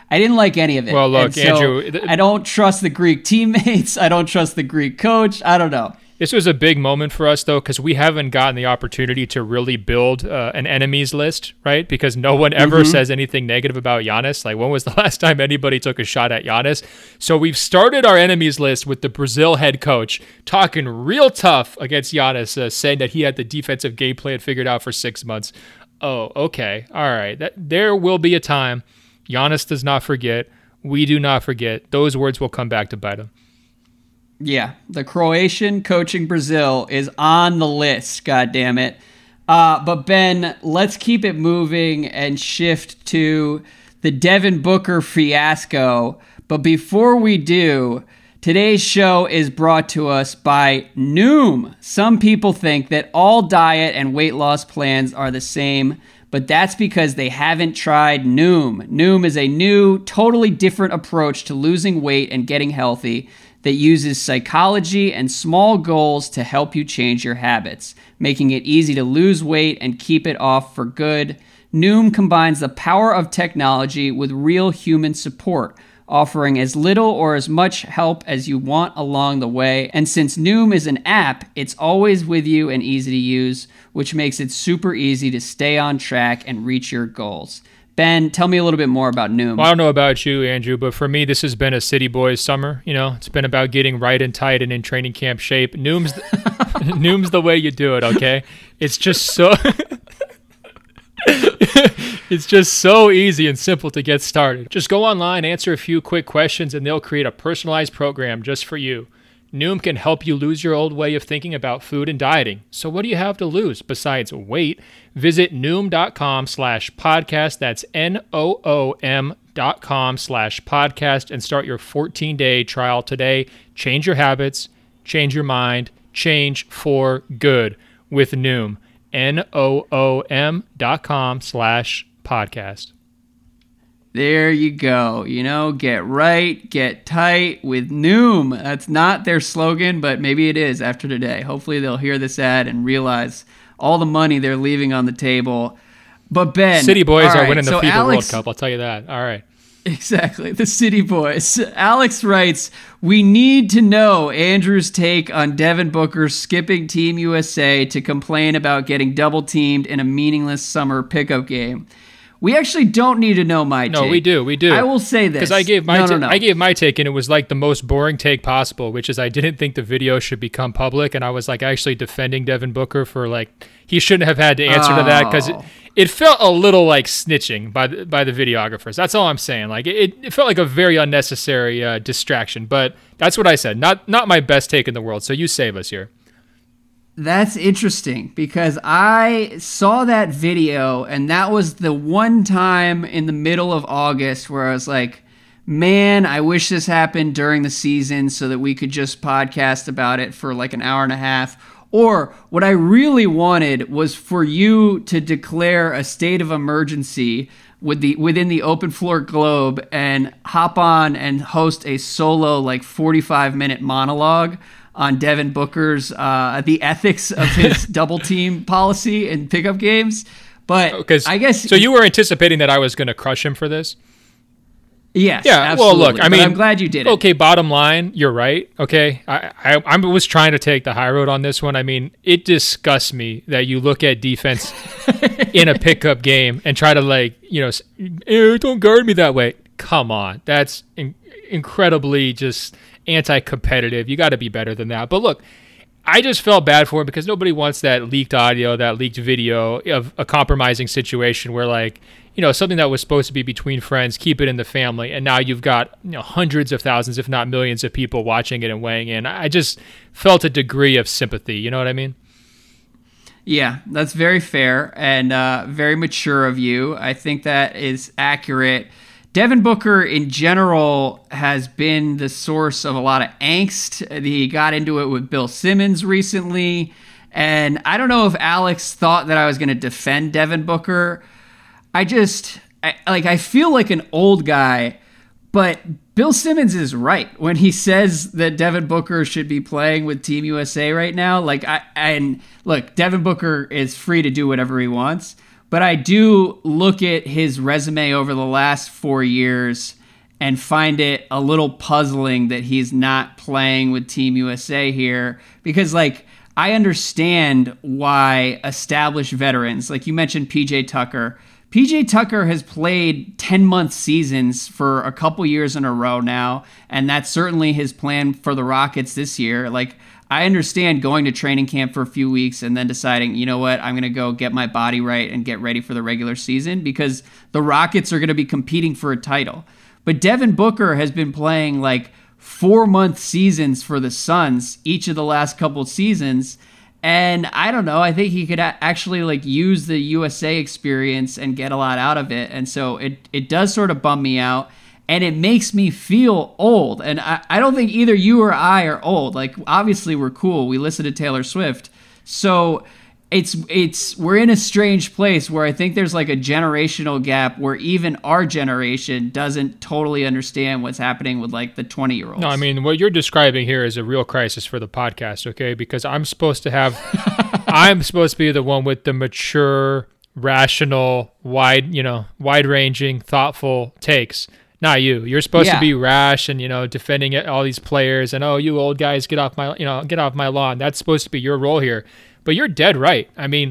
I didn't like any of it. Well, look, so Andrew, th- I don't trust the Greek teammates. I don't trust the Greek coach. I don't know. This was a big moment for us, though, because we haven't gotten the opportunity to really build uh, an enemies list, right? Because no one ever mm-hmm. says anything negative about Giannis. Like, when was the last time anybody took a shot at Giannis? So we've started our enemies list with the Brazil head coach talking real tough against Giannis, uh, saying that he had the defensive game plan figured out for six months. Oh, okay. All right. That, there will be a time. Giannis does not forget. We do not forget. Those words will come back to bite him. Yeah, the Croatian coaching Brazil is on the list, God damn it. Uh, but Ben, let's keep it moving and shift to the Devin Booker fiasco. But before we do, today's show is brought to us by Noom. Some people think that all diet and weight loss plans are the same, but that's because they haven't tried Noom. Noom is a new, totally different approach to losing weight and getting healthy that uses psychology and small goals to help you change your habits, making it easy to lose weight and keep it off for good. Noom combines the power of technology with real human support, offering as little or as much help as you want along the way. And since Noom is an app, it's always with you and easy to use, which makes it super easy to stay on track and reach your goals. Ben, tell me a little bit more about Noom. Well, I don't know about you, Andrew, but for me, this has been a city boys summer. You know, it's been about getting right and tight and in training camp shape. Noom's, the, Noom's the way you do it, okay? It's just so... It's just so easy and simple to get started. Just go online, answer a few quick questions, and they'll create a personalized program just for you. Noom can help you lose your old way of thinking about food and dieting. So what do you have to lose besides weight? Visit Noom.com slash podcast. That's N-O-O-M dot com slash podcast and start your fourteen-day trial today. Change your habits, change your mind, change for good with Noom. N-O-O-M dot com slash podcast. There you go. You know, get right, get tight with Noom. That's not their slogan, but maybe it is after today. Hopefully they'll hear this ad and realize all the money they're leaving on the table. But Ben, City Boys right, are winning the so FIBA Alex, World Cup. I'll tell you that. All right. Exactly. The City Boys. Alex writes, we need to know Andrew's take on Devin Booker skipping Team U S A to complain about getting double teamed in a meaningless summer pickup game. We actually don't need to know my no, take. No, we do. We do. I will say this. Because I gave my no, ta- no, no. I gave my take, and it was like the most boring take possible, which is I didn't think the video should become public, and I was like actually defending Devin Booker for like he shouldn't have had to answer oh. to that because it, it felt a little like snitching by the, by the videographers. That's all I'm saying. Like it, it felt like a very unnecessary uh, distraction, but that's what I said. Not not my best take in the world. So you save us here. That's interesting because I saw that video and that was the one time in the middle of August where I was like, man, I wish this happened during the season so that we could just podcast about it for like an hour and a half. Or what I really wanted was for you to declare a state of emergency with the within the Open Floor Globe and hop on and host a solo like forty-five minute monologue on Devin Booker's, uh, the ethics of his double team policy in pickup games. But I guess... So you were anticipating that I was going to crush him for this? Yes, yeah, absolutely. Well, look, I mean... But I'm glad you did it. Okay, bottom line, you're right. Okay, I, I, I was trying to take the high road on this one. I mean, it disgusts me that you look at defense in a pickup game and try to like, you know, eh, don't guard me that way. Come on. That's in- incredibly just... anti-competitive. You got to be better than that. But look, I just felt bad for him because nobody wants that leaked audio, that leaked video of a compromising situation where, like, you know, something that was supposed to be between friends, keep it in the family, and now you've got, you know, hundreds of thousands, if not millions of people watching it and weighing in. I just felt a degree of sympathy. You know what I mean? Yeah, that's very fair and uh, very mature of you. I think that is accurate. Devin Booker, in general, has been the source of a lot of angst. He got into it with Bill Simmons recently. And I don't know if Alex thought that I was going to defend Devin Booker. I just, I, like, I feel like an old guy. But Bill Simmons is right when he says that Devin Booker should be playing with Team U S A right now. Like, I and look, Devin Booker is free to do whatever he wants. But I do look at his resume over the last four years and find it a little puzzling that he's not playing with Team U S A here, because like I understand why established veterans, like you mentioned P J Tucker, P J Tucker has played ten-month seasons for a couple years in a row now, and that's certainly his plan for the Rockets this year. Like, I understand going to training camp for a few weeks and then deciding, you know what, I'm going to go get my body right and get ready for the regular season because the Rockets are going to be competing for a title. But Devin Booker has been playing like four-month seasons for the Suns each of the last couple seasons. And I don't know, I think he could a- actually like use the U S A experience and get a lot out of it. And so it, it does sort of bum me out. And it makes me feel old. And I, I don't think either you or I are old. Like, obviously we're cool. We listen to Taylor Swift. So it's it's we're in a strange place where I think there's like a generational gap where even our generation doesn't totally understand what's happening with like the twenty-year-olds. No, I mean, what you're describing here is a real crisis for the podcast, okay? Because I'm supposed to have, I'm supposed to be the one with the mature, rational, wide, you know, wide-ranging, thoughtful takes. Not you. You're supposed yeah. to be rash and, you know, defending all these players and, oh, you old guys, get off my, you know, get off my lawn. That's supposed to be your role here. But you're dead right. I mean,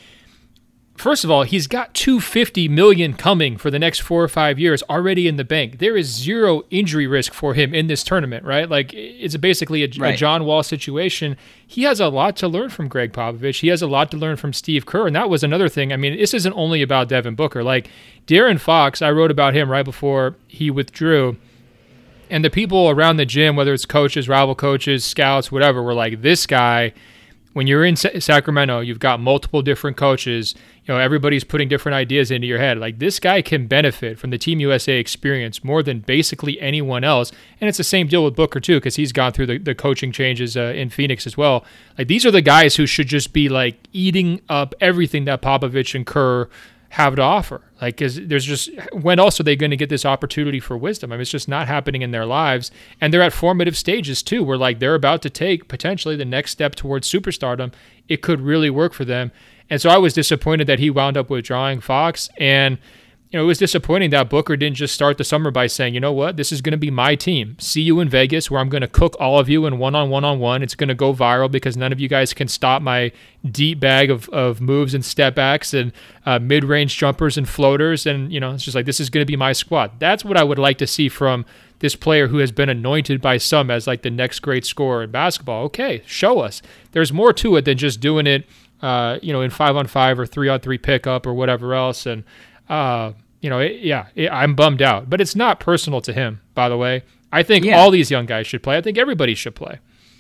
first of all, he's got two hundred fifty million dollars coming for the next four or five years already in the bank. There is zero injury risk for him in this tournament, right? Like, it's basically a, right. a John Wall situation. He has a lot to learn from Greg Popovich. He has a lot to learn from Steve Kerr, and that was another thing. I mean, this isn't only about Devin Booker. Like, De'Aaron Fox, I wrote about him right before he withdrew, and the people around the gym, whether it's coaches, rival coaches, scouts, whatever, were like, this guy, when you're in Sa- Sacramento, you've got multiple different coaches, you know, everybody's putting different ideas into your head. Like, this guy can benefit from the Team U S A experience more than basically anyone else. And it's the same deal with Booker, too, because he's gone through the, the coaching changes uh, in Phoenix as well. Like, these are the guys who should just be, like, eating up everything that Popovich and Kerr have to offer. Like, cause there's just, when else are they going to get this opportunity for wisdom? I mean, it's just not happening in their lives. And they're at formative stages too, where like they're about to take potentially the next step towards superstardom. It could really work for them. And so I was disappointed that he wound up withdrawing Fox. And, you know, it was disappointing that Booker didn't just start the summer by saying, you know what, this is going to be my team. See you in Vegas, where I'm going to cook all of you in one-on-one-on-one. It's going to go viral because none of you guys can stop my deep bag of, of moves and step backs and uh, mid-range jumpers and floaters. And, you know, it's just like, this is going to be my squad. That's what I would like to see from this player who has been anointed by some as like the next great scorer in basketball. Okay, show us. There's more to it than just doing it, uh, you know, in five-on-five or three-on-three pickup or whatever else. And, Uh, you know, it, yeah, it, I'm bummed out. But it's not personal to him, by the way. I think yeah. all these young guys should play. I think everybody should play.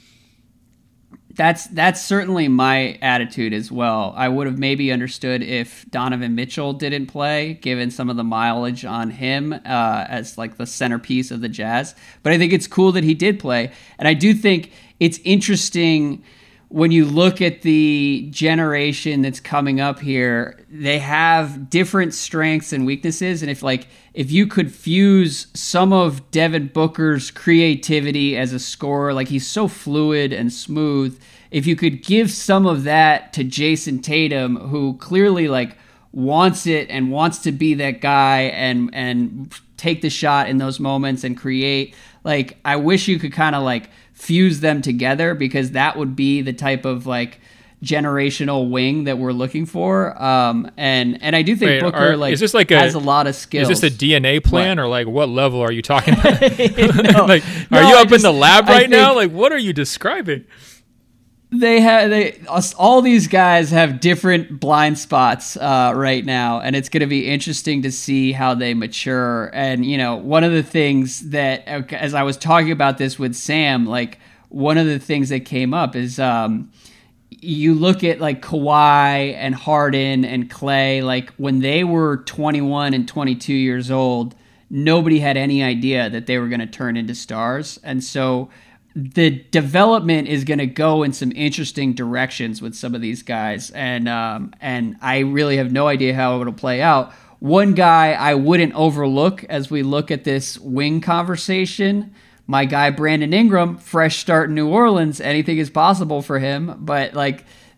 That's that's certainly my attitude as well. I would have maybe understood if Donovan Mitchell didn't play, given some of the mileage on him uh, as like the centerpiece of the Jazz. But I think it's cool that he did play. And I do think it's interesting when you look at the generation that's coming up here, they have different strengths and weaknesses. And if like if you could fuse some of Devin Booker's creativity as a scorer, like he's so fluid and smooth, if you could give some of that to Jason Tatum, who clearly like wants it and wants to be that guy and and take the shot in those moments and create, like I wish you could kind of like fuse them together, because that would be the type of like generational wing that we're looking for. Um, and and I do think Wait, Booker are, like, is this like has a, a lot of skills. Is this a D N A plan what? Or like what level are you talking about? no, like, are no, you I up just, in the lab right now? Like, what are you describing? They have they all these guys have different blind spots uh, right now, and it's going to be interesting to see how they mature. And you know, one of the things that, as I was talking about this with Sam, like one of the things that came up is um, you look at like Kawhi and Harden and Klay, like when they were twenty-one and twenty-two years old, nobody had any idea that they were going to turn into stars, and so the development is going to go in some interesting directions with some of these guys. And, um, and I really have no idea how it'll play out. One guy I wouldn't overlook as we look at this wing conversation, my guy, Brandon Ingram, fresh start in New Orleans, anything is possible for him. But like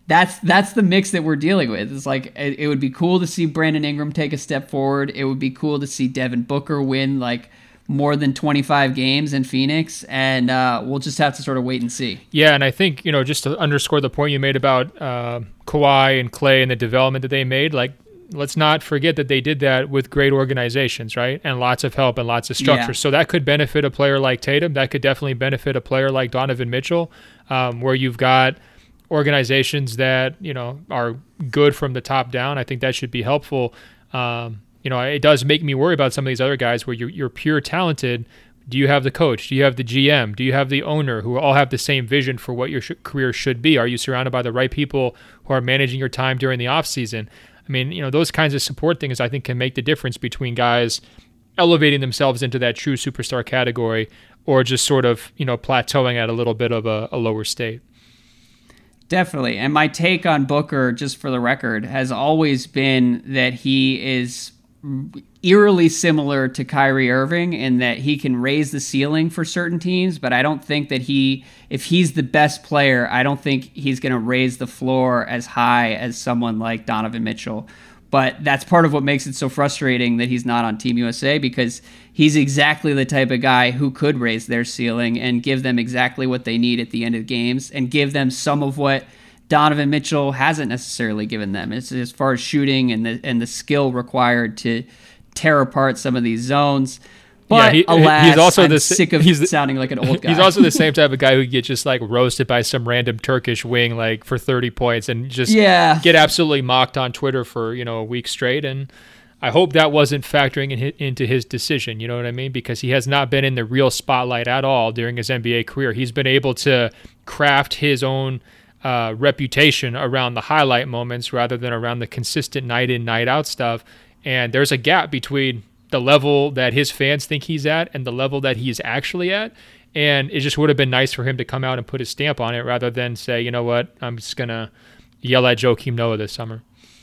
that's that's the mix that we're dealing with. It's like it, it would be cool to see Brandon Ingram take a step forward. It would be cool to see Devin Booker win like more than twenty-five games in Phoenix, and uh, we'll just have to sort of wait and see. Yeah, and I think, you know, just to underscore the point you made about uh, Kawhi and Klay and the development that they made, like, let's not forget that they did that with great organizations, right? And lots of help and lots of structure. Yeah. So that could benefit a player like Tatum. That could definitely benefit a player like Donovan Mitchell, um, where you've got organizations that, you know, are good from the top down. I think that should be helpful. Um, you know, it does make me worry about some of these other guys where you're, you're pure talented. Do you have the coach? Do you have the G M? Do you have the owner who all have the same vision for what your sh- career should be? Are you surrounded by the right people who are managing your time during the off season? I mean, you know, those kinds of support things I think can make the difference between guys elevating themselves into that true superstar category or just sort of, you know, plateauing at a little bit of a, a lower state. Definitely. And my take on Booker, just for the record, has always been that he is eerily similar to Kyrie Irving in that he can raise the ceiling for certain teams, but I don't think that he, if he's the best player, I don't think he's going to raise the floor as high as someone like Donovan Mitchell. But that's part of what makes it so frustrating that he's not on Team U S A, because he's exactly the type of guy who could raise their ceiling and give them exactly what they need at the end of games and give them some of what Donovan Mitchell hasn't necessarily given them. It's as far as shooting and the and the skill required to tear apart some of these zones. But yeah, he, alas, he's also I'm the, sick of he's the, sounding like an old guy. He's also the same type of guy who gets just like roasted by some random Turkish wing like for thirty points and just yeah. get absolutely mocked on Twitter for, you know, a week straight. And I hope that wasn't factoring in, into his decision, you know what I mean? Because he has not been in the real spotlight at all during his N B A career. He's been able to craft his own uh, reputation around the highlight moments rather than around the consistent night in, night out stuff. And there's a gap between the level that his fans think he's at and the level that he's actually at. And it just would have been nice for him to come out and put his stamp on it rather than say, you know what, I'm just going to yell at Joakim Noah this summer.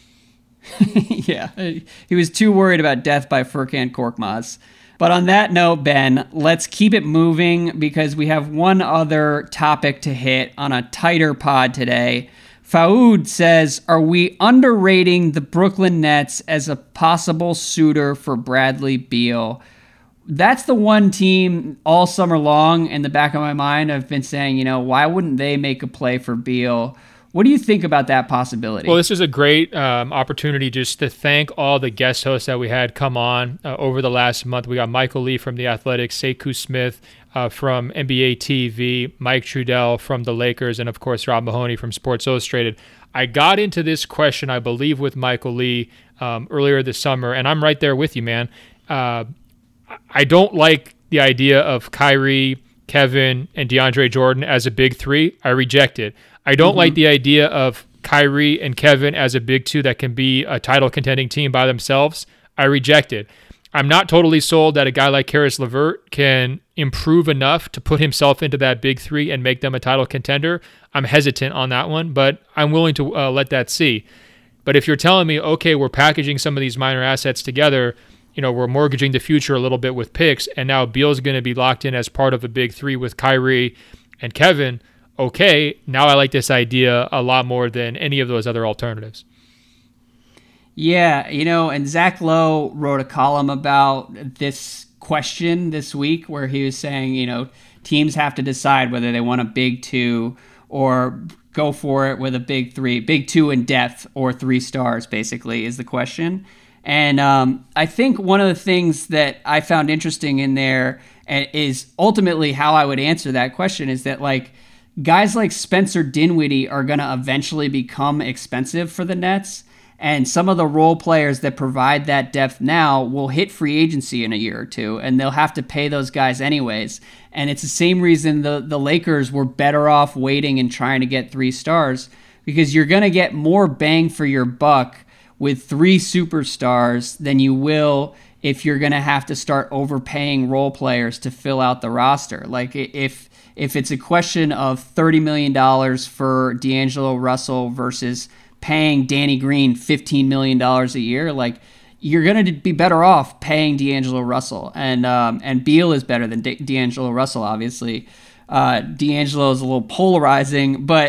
Yeah, he was too worried about death by Furkan Korkmaz. But on that note, Ben, let's keep it moving because we have one other topic to hit on a tighter pod today. Faoud says, are we underrating the Brooklyn Nets as a possible suitor for Bradley Beal? That's the one team all summer long in the back of my mind. I've been saying, you know, why wouldn't they make a play for Beal? What do you think about that possibility? Well, this is a great um, opportunity just to thank all the guest hosts that we had come on uh, over the last month. We got Michael Lee from The Athletic, Sekou Smith uh, from N B A T V, Mike Trudell from the Lakers, and, of course, Rob Mahoney from Sports Illustrated. I got into this question, I believe, with Michael Lee um, earlier this summer, and I'm right there with you, man. Uh, I don't like the idea of Kyrie, Kevin, and DeAndre Jordan as a big three. I reject it. I don't mm-hmm. like the idea of Kyrie and Kevin as a big two that can be a title contending team by themselves. I reject it. I'm not totally sold that a guy like Karis LeVert can improve enough to put himself into that big three and make them a title contender. I'm hesitant on that one, but I'm willing to uh, let that see. But if you're telling me, okay, we're packaging some of these minor assets together, you know, we're mortgaging the future a little bit with picks, and now Beal's going to be locked in as part of a big three with Kyrie and Kevin, okay, now I like this idea a lot more than any of those other alternatives. Yeah, you know, and Zach Lowe wrote a column about this question this week where he was saying, you know, teams have to decide whether they want a big two or go for it with a big three. Big two in depth or three stars, basically, is the question. And um, I think one of the things that I found interesting in there is ultimately how I would answer that question is that, like, guys like Spencer Dinwiddie are going to eventually become expensive for the Nets, and some of the role players that provide that depth now will hit free agency in a year or two, and they'll have to pay those guys anyways. And it's the same reason the, the Lakers were better off waiting and trying to get three stars, because you're going to get more bang for your buck with three superstars than you will if you're going to have to start overpaying role players to fill out the roster. Like, if if it's a question of thirty million dollars for D'Angelo Russell versus paying Danny Green fifteen million dollars a year, like, you're going to be better off paying D'Angelo Russell. And um, and Beal is better than D- D'Angelo Russell, obviously. Uh, D'Angelo is a little polarizing, but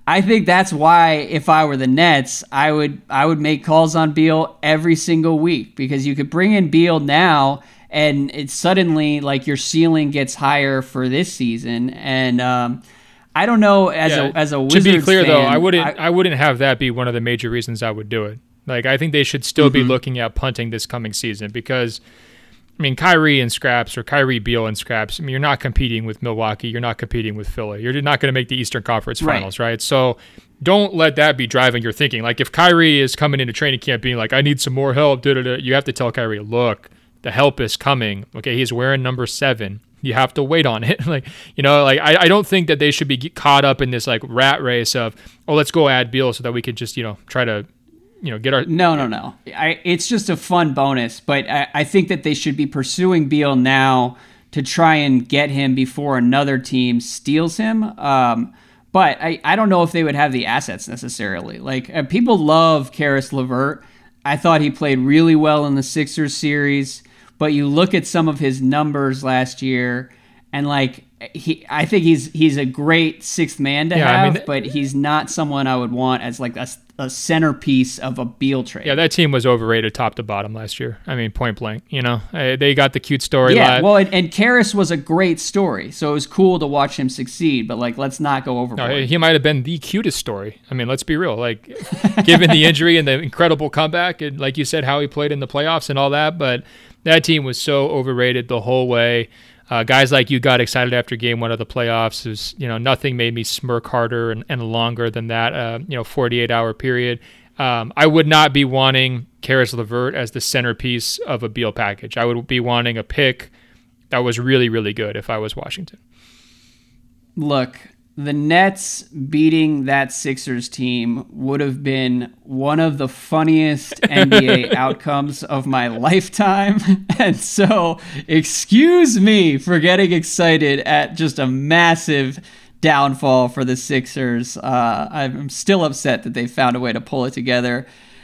I think that's why if I were the Nets, I would I would make calls on Beal every single week, because you could bring in Beal now and it's suddenly like your ceiling gets higher for this season. And um, I don't know as yeah, a as a Wizards to be clear fan, though, I wouldn't I, I wouldn't have that be one of the major reasons I would do it. Like I think they should still mm-hmm. be looking at punting this coming season, because I mean, Kyrie and scraps or Kyrie, Beal and scraps. I mean, you're not competing with Milwaukee. You're not competing with Philly. You're not going to make the Eastern Conference Finals, right. right? So don't let that be driving your thinking. Like if Kyrie is coming into training camp being like, I need some more help, da, da, da, you have to tell Kyrie, look, the help is coming. Okay, he's wearing number seven. You have to wait on it. like, you know, like I, I don't think that they should be caught up in this like rat race of, oh, let's go add Beal so that we could just, you know, try to you know, get our... No, no, no. I, it's just a fun bonus, but I, I think that they should be pursuing Beal now to try and get him before another team steals him. Um, but I, I don't know if they would have the assets necessarily. Like, uh, people love Karis LeVert. I thought he played really well in the Sixers series, but you look at some of his numbers last year, and like, he, I think he's he's a great sixth man to yeah, have, I mean, but he's not someone I would want as like a, a centerpiece of a Beal trade. Yeah, that team was overrated top to bottom last year. I mean, point blank. You know, they got the cute story. Yeah, live. well, and, and Karis was a great story, so it was cool to watch him succeed. But like, let's not go overboard. No, he might have been the cutest story. I mean, let's be real. Like, given the injury and the incredible comeback, and like you said, how he played in the playoffs and all that, but that team was so overrated the whole way. Uh, guys like you got excited after game one of the playoffs. Is you know nothing made me smirk harder and, and longer than that. Uh, you know, forty-eight hour period. Um, I would not be wanting Karis LeVert as the centerpiece of a Beal package. I would be wanting a pick that was really, really good if I was Washington. Look, the Nets beating that Sixers team would have been one of the funniest N B A outcomes of my lifetime. And so, excuse me for getting excited at just a massive downfall for the Sixers. Uh, I'm still upset that they found a way to pull it together.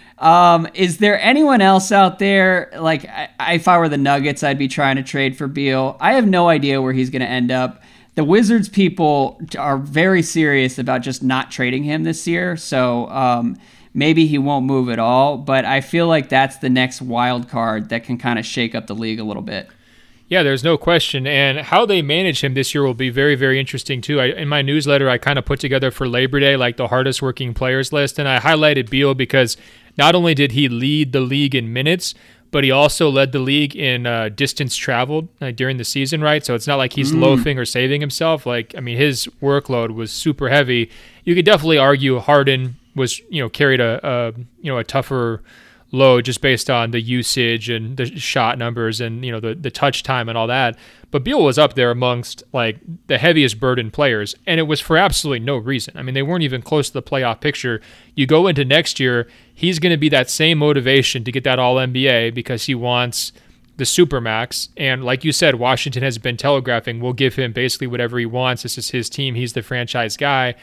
Um, is there anyone else out there? Like, I, if I were the Nuggets, I'd be trying to trade for Beal. I have no idea where he's going to end up. The Wizards people are very serious about just not trading him this year, so um, maybe he won't move at all, but I feel like that's the next wild card that can kind of shake up the league a little bit. Yeah, there's no question, and how they manage him this year will be very, very interesting too. I, in my newsletter, I kind of put together for Labor Day like the hardest working players list, and I highlighted Beal because not only did he lead the league in minutes, but he also led the league in uh, distance traveled uh, during the season, right? So it's not like he's mm. loafing or saving himself. Like, I mean, his workload was super heavy. You could definitely argue Harden was, you know, carried a, a you know, a tougher load just based on the usage and the shot numbers and, you know, the, the touch time and all that. But Beal was up there amongst like the heaviest burden players, and it was for absolutely no reason. I mean, they weren't even close to the playoff picture. You go into next year, he's going to be that same motivation to get that All N B A because he wants the Supermax. And like you said, Washington has been telegraphing, we'll give him basically whatever he wants. This is his team. He's the franchise guy.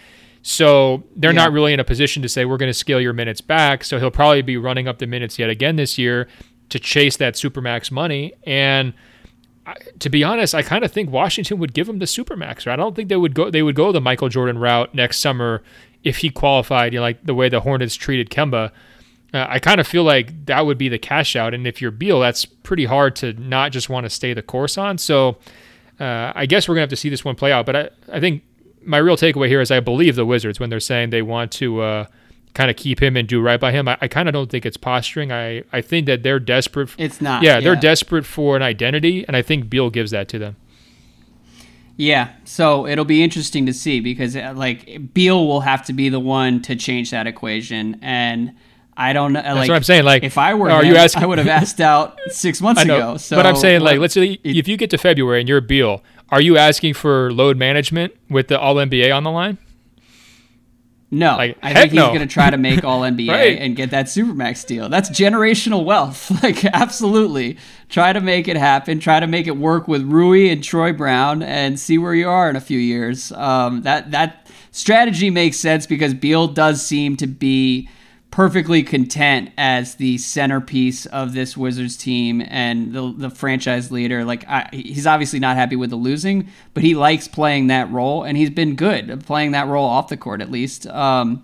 So they're yeah. not really in a position to say, we're going to scale your minutes back. So he'll probably be running up the minutes yet again this year to chase that Supermax money. And to be honest, I kind of think Washington would give him the Supermax. Right? I don't think they would go. They would go the Michael Jordan route next summer if he qualified. You know, like the way the Hornets treated Kemba. Uh, I kind of feel like that would be the cash out. And if you're Beal, that's pretty hard to not just want to stay the course on. So uh, I guess we're gonna have to see this one play out. But I, I think my real takeaway here is I believe the Wizards when they're saying they want to uh, kind of keep him and do right by him. I, I kind of don't think it's posturing. I, I think that they're desperate. For, it's not. Yeah, yeah, they're desperate for an identity, and I think Beal gives that to them. Yeah, so it'll be interesting to see because like Beal will have to be the one to change that equation, and I don't know. That's like, what I'm saying. Like, if I were are him, you asking? I would have asked out six months I know, ago. So, but I'm saying, like, well, let's say if you get to February and you're Beal, are you asking for load management with the All N B A on the line? No, like, I think he's no. going to try to make All N B A right. and get that Supermax deal. That's generational wealth. Like, absolutely. Try to make it happen. Try to make it work with Rui and Troy Brown and see where you are in a few years. Um, that that strategy makes sense because Beal does seem to be perfectly content as the centerpiece of this Wizards team and the the franchise leader. Like I, he's obviously not happy with the losing, but he likes playing that role, and he's been good at playing that role off the court at least. Um,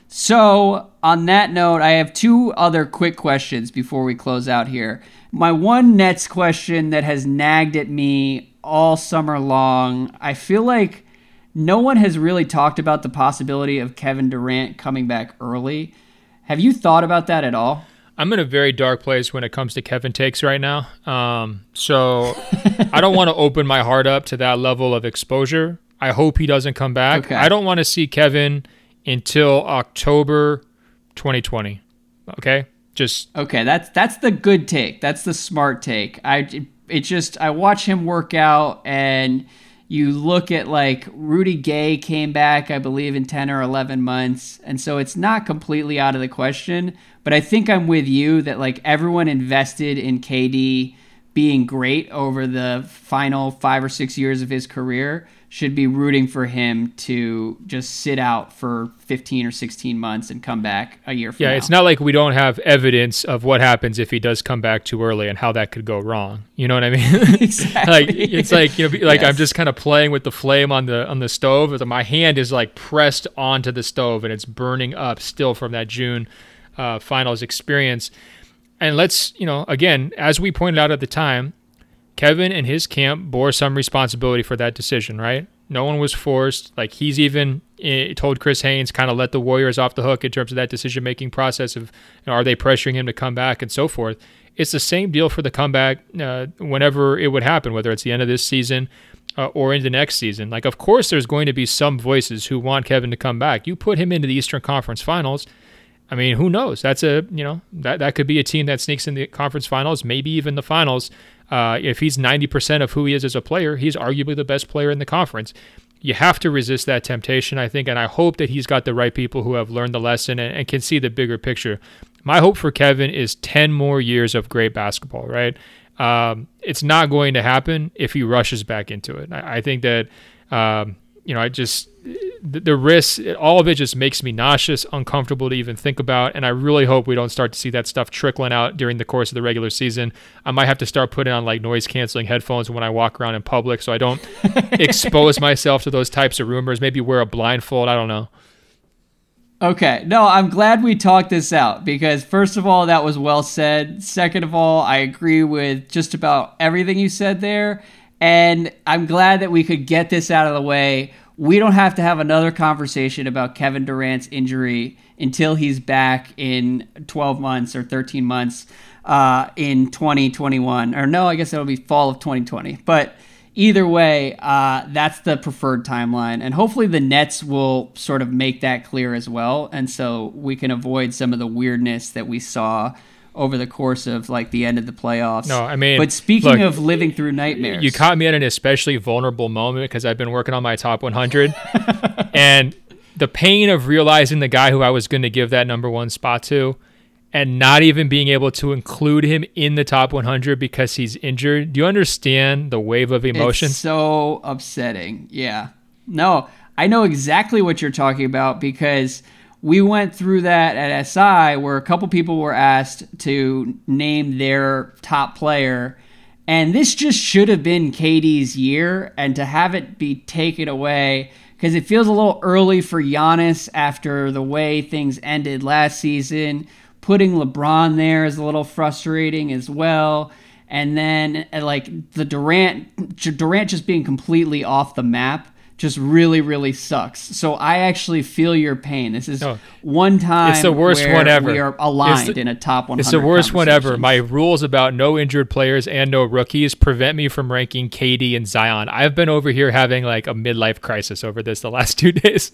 so on that note, I have two other quick questions before we close out here. My one Nets question that has nagged at me all summer long, I feel like no one has really talked about the possibility of Kevin Durant coming back early. Have you thought about that at all? I'm in a very dark place when it comes to Kevin takes right now. Um, so I don't want to open my heart up to that level of exposure. I hope he doesn't come back. Okay. I don't want to see Kevin until October twenty twenty. Okay? Just Okay, that's that's the good take. That's the smart take. I it, it just I watch him work out, and you look at like Rudy Gay came back, I believe, in ten or eleven months. And so it's not completely out of the question. But I think I'm with you that like everyone invested in K D being great over the final five or six years of his career should be rooting for him to just sit out for fifteen or sixteen months and come back a year from yeah, now. Yeah, it's not like we don't have evidence of what happens if he does come back too early and how that could go wrong. You know what I mean? Exactly. Like it's like, you know, like yes. I'm just kind of playing with the flame on the on the stove. My hand is like pressed onto the stove and it's burning up still from that June uh, finals experience. And let's, you know, again, as we pointed out at the time, Kevin and his camp bore some responsibility for that decision, right? No one was forced. Like he's even uh, told Chris Haynes kind of let the Warriors off the hook in terms of that decision-making process of, you know, are they pressuring him to come back and so forth. It's the same deal for the comeback uh, whenever it would happen, whether it's the end of this season uh, or into next season. Like, of course, there's going to be some voices who want Kevin to come back. You put him into the Eastern Conference Finals, I mean, who knows? That's a, you know, that, that could be a team that sneaks in the conference finals, maybe even the finals. Uh, if he's ninety percent of who he is as a player, he's arguably the best player in the conference. You have to resist that temptation, I think, and I hope that he's got the right people who have learned the lesson and, and can see the bigger picture. My hope for Kevin is ten more years of great basketball, right? Um, it's not going to happen if he rushes back into it. I, I think that, um, you know, I just... The, the risk, all of it just makes me nauseous, uncomfortable to even think about, and I really hope we don't start to see that stuff trickling out during the course of the regular season. I might have to start putting on like noise-canceling headphones when I walk around in public so I don't expose myself to those types of rumors. Maybe wear a blindfold. I don't know. Okay. No, I'm glad we talked this out because, first of all, that was well said. Second of all, I agree with just about everything you said there, and I'm glad that we could get this out of the way. We don't have to have another conversation about Kevin Durant's injury until he's back in twelve months or thirteen months uh, in twenty twenty-one. Or no, I guess it'll be fall of twenty twenty. But either way, uh, that's the preferred timeline. And hopefully the Nets will sort of make that clear as well. And so we can avoid some of the weirdness that we saw over the course of like the end of the playoffs. No, I mean, but speaking look, of living through nightmares, you caught me at an especially vulnerable moment because I've been working on my top one hundred and the pain of realizing the guy who I was going to give that number one spot to and not even being able to include him in the top one hundred because he's injured. Do you understand the wave of emotions? It's so upsetting. Yeah. No, I know exactly what you're talking about because we went through that at S I where a couple people were asked to name their top player, and this just should have been K D's year, and to have it be taken away because it feels a little early for Giannis after the way things ended last season. Putting LeBron there is a little frustrating as well. And then like the Durant, Durant just being completely off the map just really, really sucks. So I actually feel your pain. This is oh, one time it's the worst where one ever. we are aligned the, in a top one hundred. It's the worst one ever. My rules about no injured players and no rookies prevent me from ranking K D and Zion. I've been over here having like a midlife crisis over this the last two days.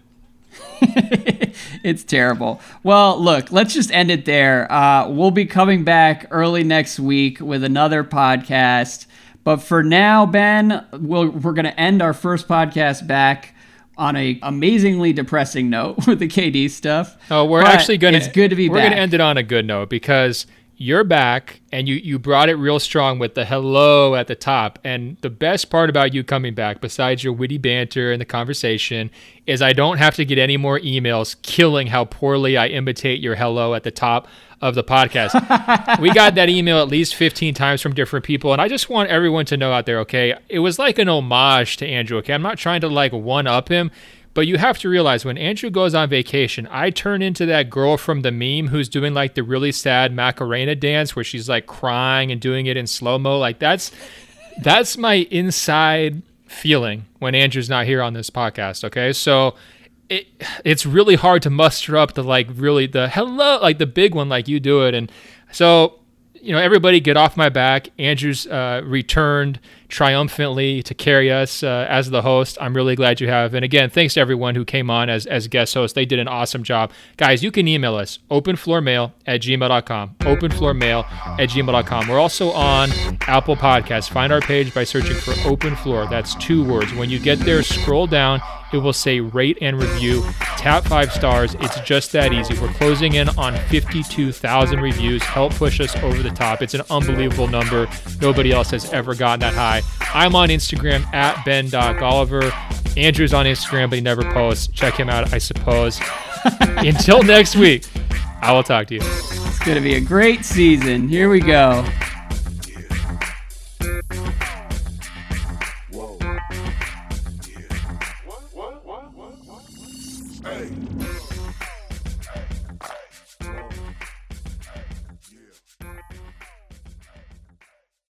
It's terrible. Well, look, let's just end it there. Uh, we'll be coming back early next week with another podcast. But for now, Ben, we'll, we're going to end our first podcast back on a amazingly depressing note with the K D stuff. Oh, we're but actually going to. It's good to be we're back. We're going to end it on a good note because you're back, and you, you brought it real strong with the hello at the top. And the best part about you coming back, besides your witty banter and the conversation, is I don't have to get any more emails killing how poorly I imitate your hello at the top of the podcast. We got that email at least fifteen times from different people, and I just want everyone to know out there, okay, it was like an homage to Andrew, okay? I'm not trying to like one-up him, but you have to realize when Andrew goes on vacation, I turn into that girl from the meme who's doing like the really sad Macarena dance where she's like crying and doing it in slow-mo. Like that's that's my inside feeling when Andrew's not here on this podcast, okay? So it it's really hard to muster up the like really the hello, like the big one like you do it. And so, you know, everybody get off my back. Andrew's uh, returned triumphantly to carry us uh, as the host. I'm really glad you have. And again, thanks to everyone who came on as, as guest hosts. They did an awesome job. Guys, you can email us, openfloormail at gmail dot com, openfloormail at gmail dot com. We're also on Apple Podcasts. Find our page by searching for Open Floor. That's two words. When you get there, scroll down. It will say rate and review. Tap five stars. It's just that easy. We're closing in on fifty-two thousand reviews. Help push us over the top. It's an unbelievable number. Nobody else has ever gotten that high. I'm on Instagram at ben dot golliver. Andrew's on Instagram, but he never posts. Check him out, I suppose. Until next week, I will talk to you. It's going to be a great season. Here we go.